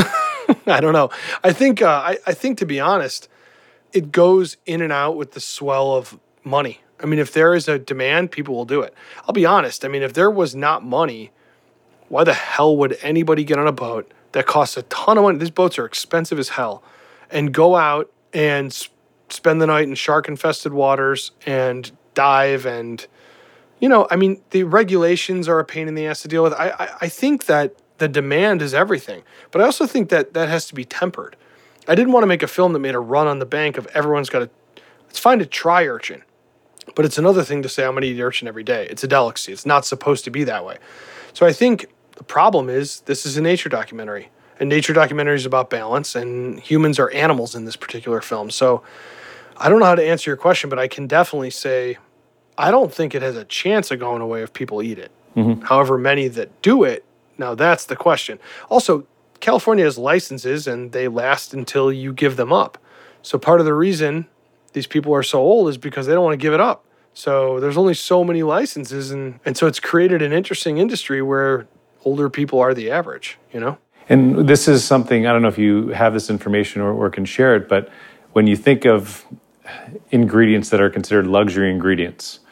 I don't know. I think, uh, I, I think to be honest, it goes in and out with the swell of money. I mean, if there is a demand, people will do it. I'll be honest. I mean, if there was not money, why the hell would anybody get on a boat that costs a ton of money? These boats are expensive as hell. And go out and sp- spend the night in shark-infested waters and dive and, you know, I mean, the regulations are a pain in the ass to deal with. I, I, I think that the demand is everything. But I also think that that has to be tempered. I didn't want to make a film that made a run on the bank of everyone's got to, it's fine to try urchin. But it's another thing to say, I'm going to eat urchin every day. It's a delicacy. It's not supposed to be that way. So I think the problem is this is a nature documentary. And nature documentary is about balance, and humans are animals in this particular film. So I don't know how to answer your question, but I can definitely say I don't think it has a chance of going away if people eat it. Mm-hmm. However many that do it, now that's the question. Also, California has licenses, and they last until you give them up. So part of the reason these people are so old is because they don't want to give it up. So there's only so many licenses, and, and so it's created an interesting industry where older people are the average, you know? And this is something, I don't know if you have this information or, or can share it, but when you think of ingredients that are considered luxury ingredients,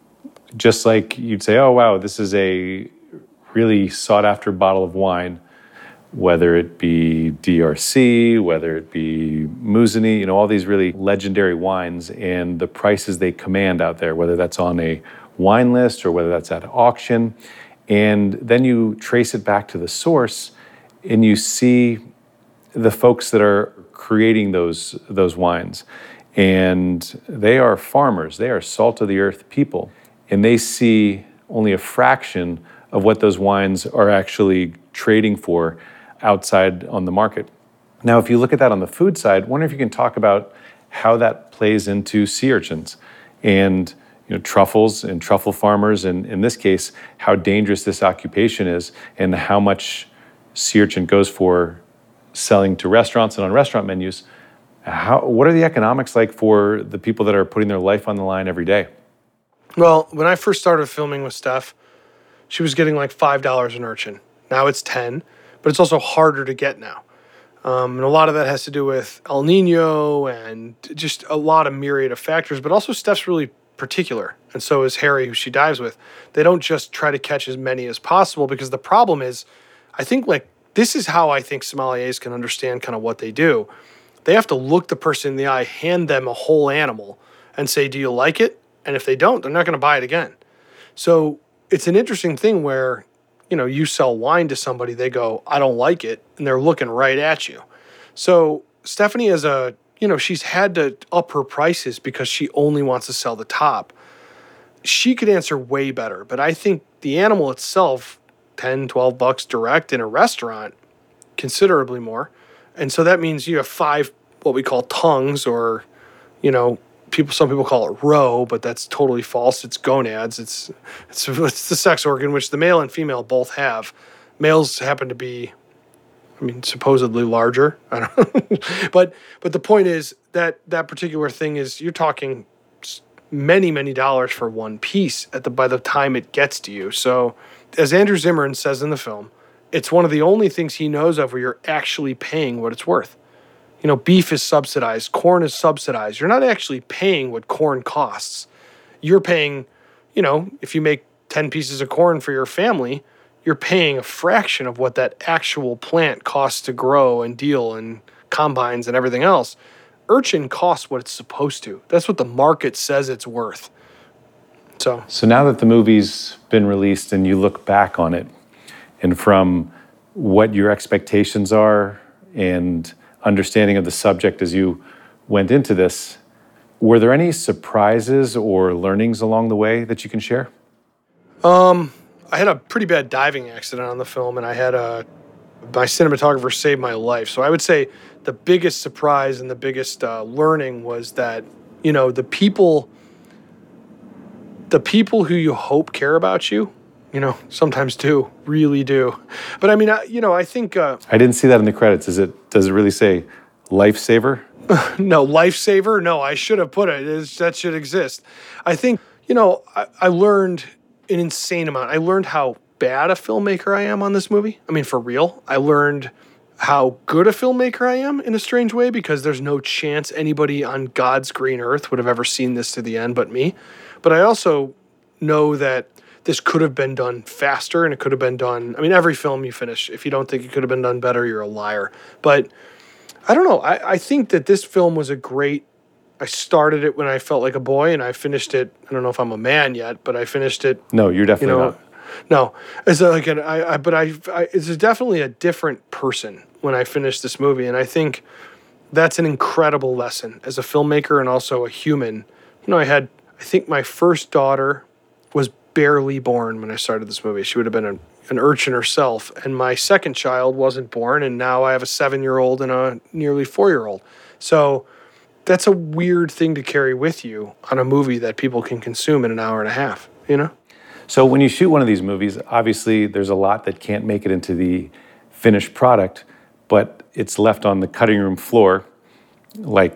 just like you'd say, oh, wow, this is a really sought-after bottle of wine, whether it be D R C, whether it be Musigny, you know, all these really legendary wines and the prices they command out there, whether that's on a wine list or whether that's at auction. And then you trace it back to the source and you see the folks that are creating those, those wines. And they are farmers, they are salt-of-the-earth people. And they see only a fraction of what those wines are actually trading for outside on the market. Now, if you look at that on the food side, I wonder if you can talk about how that plays into sea urchins and you know, truffles and truffle farmers, and in this case, how dangerous this occupation is and how much sea urchin goes for selling to restaurants and on restaurant menus. How, what are the economics like for the people that are putting their life on the line every day? Well, when I first started filming with Steph, she was getting like five dollars an urchin. Now it's ten, but it's also harder to get now. Um, and a lot of that has to do with El Nino and just a lot of myriad of factors, but also Steph's really particular, and so is Harry, who she dives with. They don't just try to catch as many as possible, because the problem is, I think like, this is how I think sommeliers can understand kind of what they do. They have to look the person in the eye, hand them a whole animal, and say, do you like it? And if they don't, they're not going to buy it again. So it's an interesting thing where, you know, you sell wine to somebody, they go, I don't like it, and they're looking right at you. So Stephanie is a, you know, she's had to up her prices because she only wants to sell the top. She could answer way better, but I think the animal itself, ten, twelve bucks direct in a restaurant, considerably more. And so that means you have five, what we call tongues, or, you know, people, some people call it roe, but that's totally false. It's gonads. It's, it's, it's the sex organ, which the male and female both have. Males happen to be, I mean, supposedly larger. I don't know. but, but the point is that that particular thing is, you're talking many, many dollars for one piece at the, by the time it gets to you. So as Andrew Zimmern says in the film, it's one of the only things he knows of where you're actually paying what it's worth. You know, beef is subsidized, corn is subsidized. You're not actually paying what corn costs. You're paying, you know, if you make ten pieces of corn for your family, you're paying a fraction of what that actual plant costs to grow and deal and combines and everything else. Urchin costs what it's supposed to. That's what the market says it's worth. So, so now that the movie's been released and you look back on it, and from what your expectations are and understanding of the subject as you went into this, were there any surprises or learnings along the way that you can share? Um, I had a pretty bad diving accident on the film, and I had a, my cinematographer saved my life. So I would say the biggest surprise and the biggest uh, learning was that, you know, the people, the people who you hope care about you, you know, sometimes do, really do. But I mean, I, you know, I think... Uh, I didn't see that in the credits. Is it? Does it really say lifesaver? No, lifesaver? No, I should have put it. It's, that should exist. I think, you know, I, I learned an insane amount. I learned how bad a filmmaker I am on this movie. I mean, for real. I learned how good a filmmaker I am in a strange way, because there's no chance anybody on God's green earth would have ever seen this to the end but me. But I also know that this could have been done faster, and it could have been done... I mean, every film you finish, if you don't think it could have been done better, you're a liar. But I don't know. I, I think that this film was a great... I started it when I felt like a boy, and I finished it... I don't know if I'm a man yet, but I finished it... No, you're definitely you know, not. No. It's like an, I, I, but I, I, it's definitely a different person when I finished this movie, and I think that's an incredible lesson as a filmmaker and also a human. You know, I had... I think my first daughter was barely born when I started this movie. She would have been a, an urchin herself. And my second child wasn't born, and now I have a seven-year-old and a nearly four-year-old. So that's a weird thing to carry with you on a movie that people can consume in an hour and a half, you know? So when you shoot one of these movies, obviously there's a lot that can't make it into the finished product, but it's left on the cutting room floor, like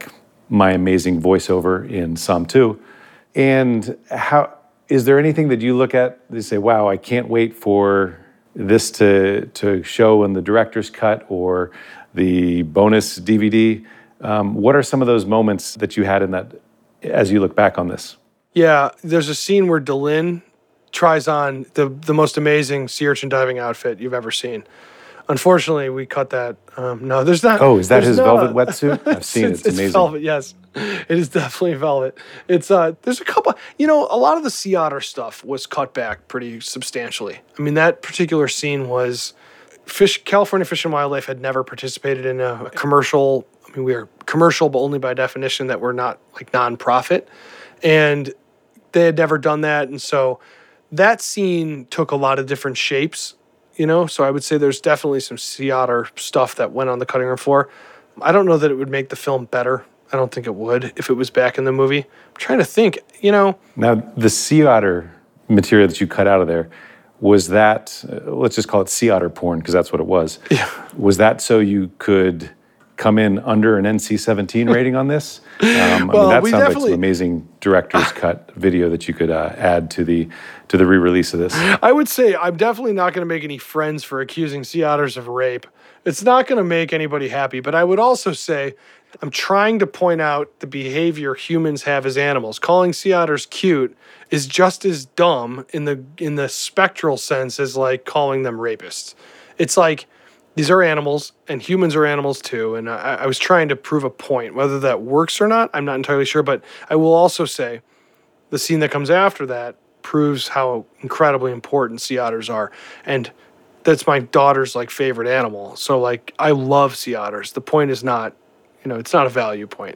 my amazing voiceover in Psalm two. And how is there anything that you look at that you say, wow, I can't wait for this to to show in the director's cut or the bonus D V D? Um, what are some of those moments that you had in that as you look back on this? Yeah, there's a scene where Delenn tries on the, the most amazing sea urchin diving outfit you've ever seen. Unfortunately, we cut that. Um, no, there's not. Oh, is that his no, velvet wetsuit? I've seen it. It's, it's amazing. Velvet, yes. It is definitely velvet. It's uh, there's a couple. You know, a lot of the sea otter stuff was cut back pretty substantially. I mean, that particular scene was Fish. California Fish and Wildlife had never participated in a, a commercial. I mean, we are commercial, but only by definition that we're not like nonprofit, and they had never done that, and so that scene took a lot of different shapes. You know, so I would say there's definitely some sea otter stuff that went on the cutting room floor. I don't know that it would make the film better. I don't think it would if it was back in the movie. I'm trying to think, you know. Now, the sea otter material that you cut out of there, was that, uh, let's just call it sea otter porn, because that's what it was. Yeah. Was that so you could come in under an N C seventeen rating on this? Um, well, I mean, that we sounds like definitely some amazing director's cut video that you could uh, add to the to the re-release of this. I would say I'm definitely not going to make any friends for accusing sea otters of rape. It's not going to make anybody happy. But I would also say I'm trying to point out the behavior humans have as animals. Calling sea otters cute is just as dumb in the in the spectral sense as like calling them rapists. It's like these are animals, and humans are animals too. And I, I was trying to prove a point. Whether that works or not, I'm not entirely sure. But I will also say the scene that comes after that proves how incredibly important sea otters are. And that's my daughter's like favorite animal. So like I love sea otters. The point is not, you know, it's not a value point.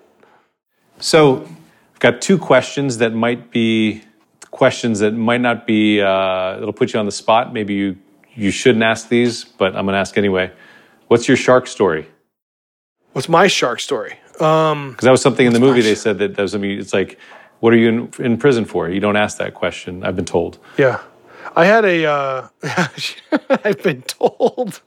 So I've got two questions that might be questions that might not be, uh, it'll put you on the spot. Maybe you You shouldn't ask these, but I'm going to ask anyway. What's your shark story? What's my shark story? Um, Because that was something in the movie they said that that was something. It's like, what are you in, in prison for? You don't ask that question. I've been told. Yeah, I had a. Uh, I've been told.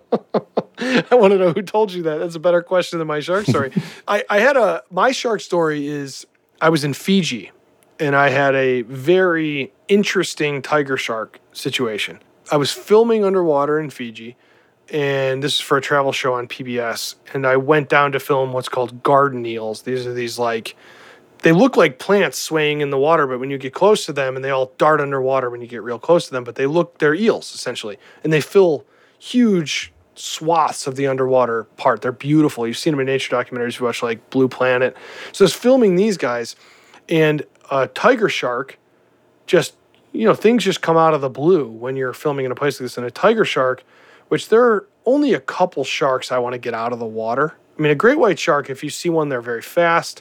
I want to know who told you that. That's a better question than my shark story. I, I had a. My shark story is I was in Fiji, and I had a very interesting tiger shark situation. I was filming underwater in Fiji, and this is for a travel show on P B S, and I went down to film what's called garden eels. These are these, like, they look like plants swaying in the water, but when you get close to them, and they all dart underwater when you get real close to them, but they look, they're eels, essentially, and they fill huge swaths of the underwater part. They're beautiful. You've seen them in nature documentaries. You watch, like, Blue Planet. So I was filming these guys, and a tiger shark just... You know, things just come out of the blue when you're filming in a place like this. And a tiger shark, which there are only a couple sharks I want to get out of the water. I mean, a great white shark, if you see one, they're very fast.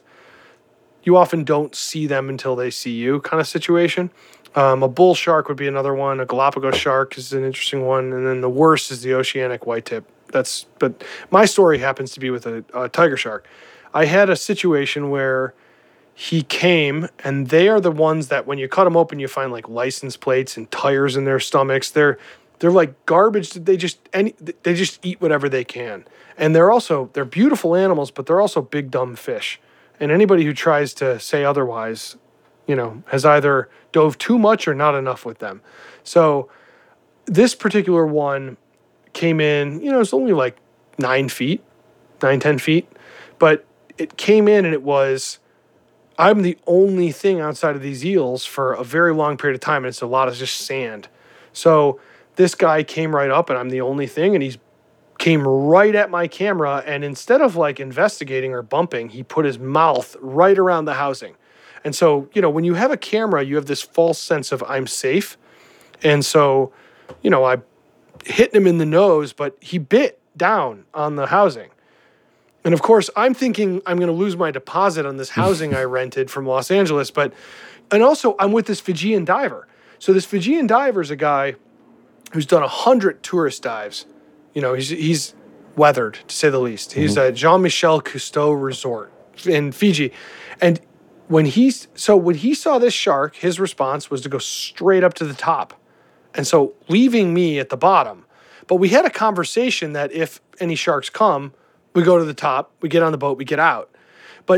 You often don't see them until they see you, kind of situation. Um, a bull shark would be another one. A Galapagos shark is an interesting one. And then the worst is the oceanic whitetip. That's, but my story happens to be with a, a tiger shark. I had a situation where he came, and they are the ones that when you cut them open, you find like license plates and tires in their stomachs. They're they're like garbage. They just any they just eat whatever they can, and they're also they're beautiful animals, but they're also big dumb fish. And anybody who tries to say otherwise, you know, has either dove too much or not enough with them. So this particular one came in. You know, it's only like nine feet, nine ten feet, but it came in and it was. I'm the only thing outside of these eels for a very long period of time, and it's a lot of just sand. So this guy came right up, and I'm the only thing, and he came right at my camera, and instead of like investigating or bumping, he put his mouth right around the housing. And so, you know, when you have a camera, you have this false sense of I'm safe. And so, you know, I hit him in the nose, but he bit down on the housing. And of course, I'm thinking I'm going to lose my deposit on this housing I rented from Los Angeles. But, and also I'm with this Fijian diver. So this Fijian diver is a guy who's done a hundred tourist dives. You know, he's he's weathered, to say the least. He's mm-hmm. at Jean-Michel Cousteau Resort in Fiji. And when he's, so when he saw this shark, his response was to go straight up to the top. And so leaving me at the bottom. But we had a conversation that if any sharks come, we go to the top, we get on the boat, we get out. But,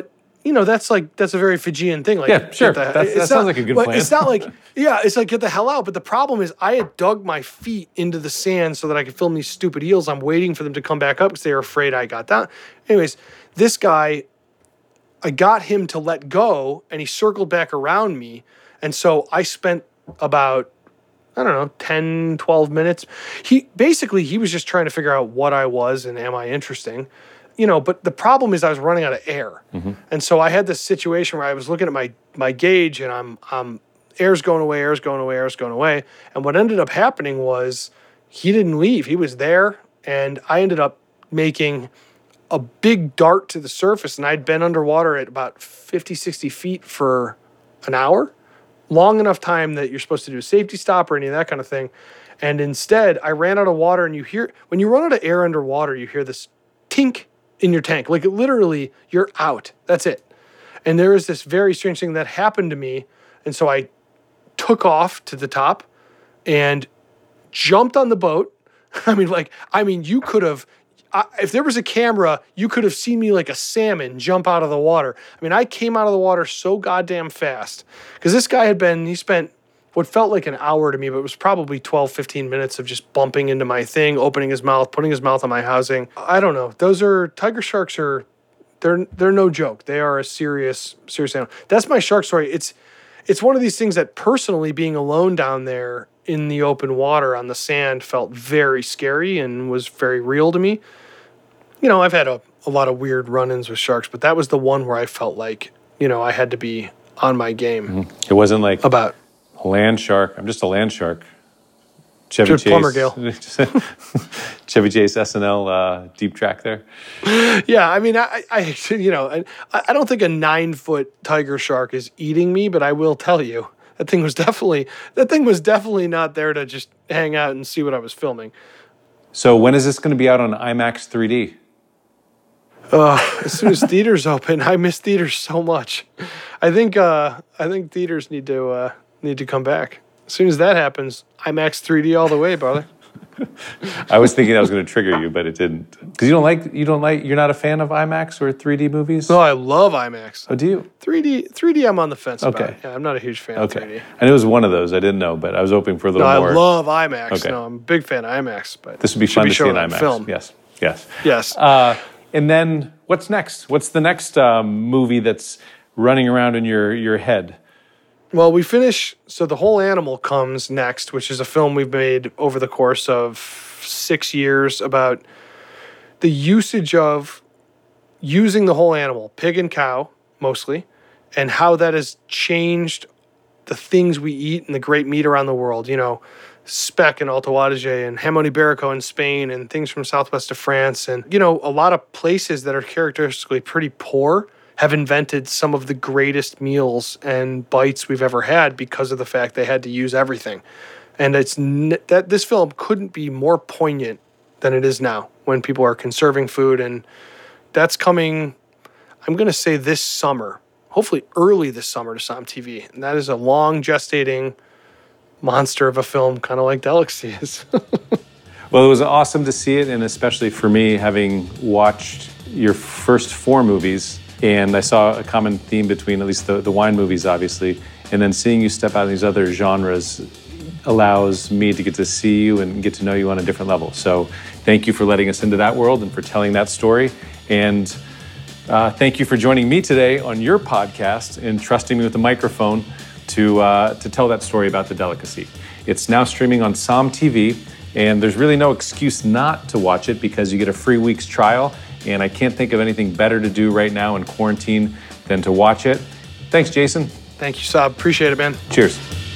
you know, that's like, that's a very Fijian thing. Like, yeah, sure. The, that's, that not, sounds like a good plan. It's not like, yeah, it's like, get the hell out. But the problem is I had dug my feet into the sand so that I could film these stupid eels. I'm waiting for them to come back up because they were afraid I got down. Anyways, this guy, I got him to let go and he circled back around me. And so I spent about, I don't know, ten, twelve minutes. He basically, he was just trying to figure out what I was and am I interesting. You know, but the problem is I was running out of air. Mm-hmm. And so I had this situation where I was looking at my my gauge and I'm I'm air's going away, air's going away, air's going away. And what ended up happening was he didn't leave. He was there and I ended up making a big dart to the surface and I'd been underwater at about fifty, sixty feet for an hour. Long enough time that you're supposed to do a safety stop or any of that kind of thing. And instead I ran out of water and you hear, when you run out of air underwater, you hear this tink in your tank. Like literally you're out. That's it. And there is this very strange thing that happened to me. And so I took off to the top and jumped on the boat. I mean, like, I mean, you could have, I, if there was a camera, you could have seen me like a salmon jump out of the water. I mean, I came out of the water so goddamn fast because this guy had been, he spent what felt like an hour to me, but it was probably twelve, fifteen minutes of just bumping into my thing, opening his mouth, putting his mouth on my housing. I don't know. Those are, tiger sharks are, they're they're no joke. They are a serious, serious animal. That's my shark story. It's it's one of these things that personally being alone down there in the open water on the sand felt very scary and was very real to me. You know, I've had a, a lot of weird run-ins with sharks, but that was the one where I felt like, you know, I had to be on my game. Mm-hmm. It wasn't like about a land shark. I'm just a land shark. Chevy Chase. Plumber Gale. Chevy Chase S N L uh, deep track there. Yeah, I mean, I, I you know, I, I don't think a nine-foot tiger shark is eating me, but I will tell you, that thing was definitely, that thing was definitely not there to just hang out and see what I was filming. So when is this going to be out on IMAX three D? Uh, as soon as theaters open, I miss theaters so much. I think uh, I think theaters need to uh, need to come back. As soon as that happens, IMAX three D all the way, brother. I was thinking that was going to trigger you, but it didn't. Because you don't like you don't like you're not a fan of IMAX or three D movies? No, I love IMAX. Oh, do you? three D three D I'm on the fence okay. about. Yeah, I'm not a huge fan okay. of three D. I knew it was one of those. I didn't know, but I was hoping for a little no, more. I love IMAX. Okay. No, I'm a big fan of IMAX. But this would be fun be to see in IMAX. Film. Yes, yes. Yes. Uh, and then what's next? What's the next um, movie that's running around in your, your head? Well, we finish, so The Whole Animal comes next, which is a film we've made over the course of six years about the usage of using the whole animal, pig and cow mostly, and how that has changed the things we eat and the great meat around the world. You know, speck and Alto Adige and Jamón Ibérico in Spain and things from southwest of France. And, you know, a lot of places that are characteristically pretty poor have invented some of the greatest meals and bites we've ever had because of the fact they had to use everything. And it's n- that this film couldn't be more poignant than it is now when people are conserving food. And that's coming, I'm going to say this summer, hopefully early this summer to Som T V. And that is a long gestating monster of a film, kind of like Delicacy is. Well, it was awesome to see it, and especially for me, having watched your first four movies, and I saw a common theme between at least the, the wine movies, obviously, and then seeing you step out in these other genres allows me to get to see you and get to know you on a different level. So thank you for letting us into that world and for telling that story. And uh, thank you for joining me today on your podcast and trusting me with the microphone to, uh, to tell that story about The Delicacy. It's now streaming on Som T V, and there's really no excuse not to watch it because you get a free week's trial. And I can't think of anything better to do right now in quarantine than to watch it. Thanks, Jason. Thank you, Saab. Appreciate it, man. Cheers.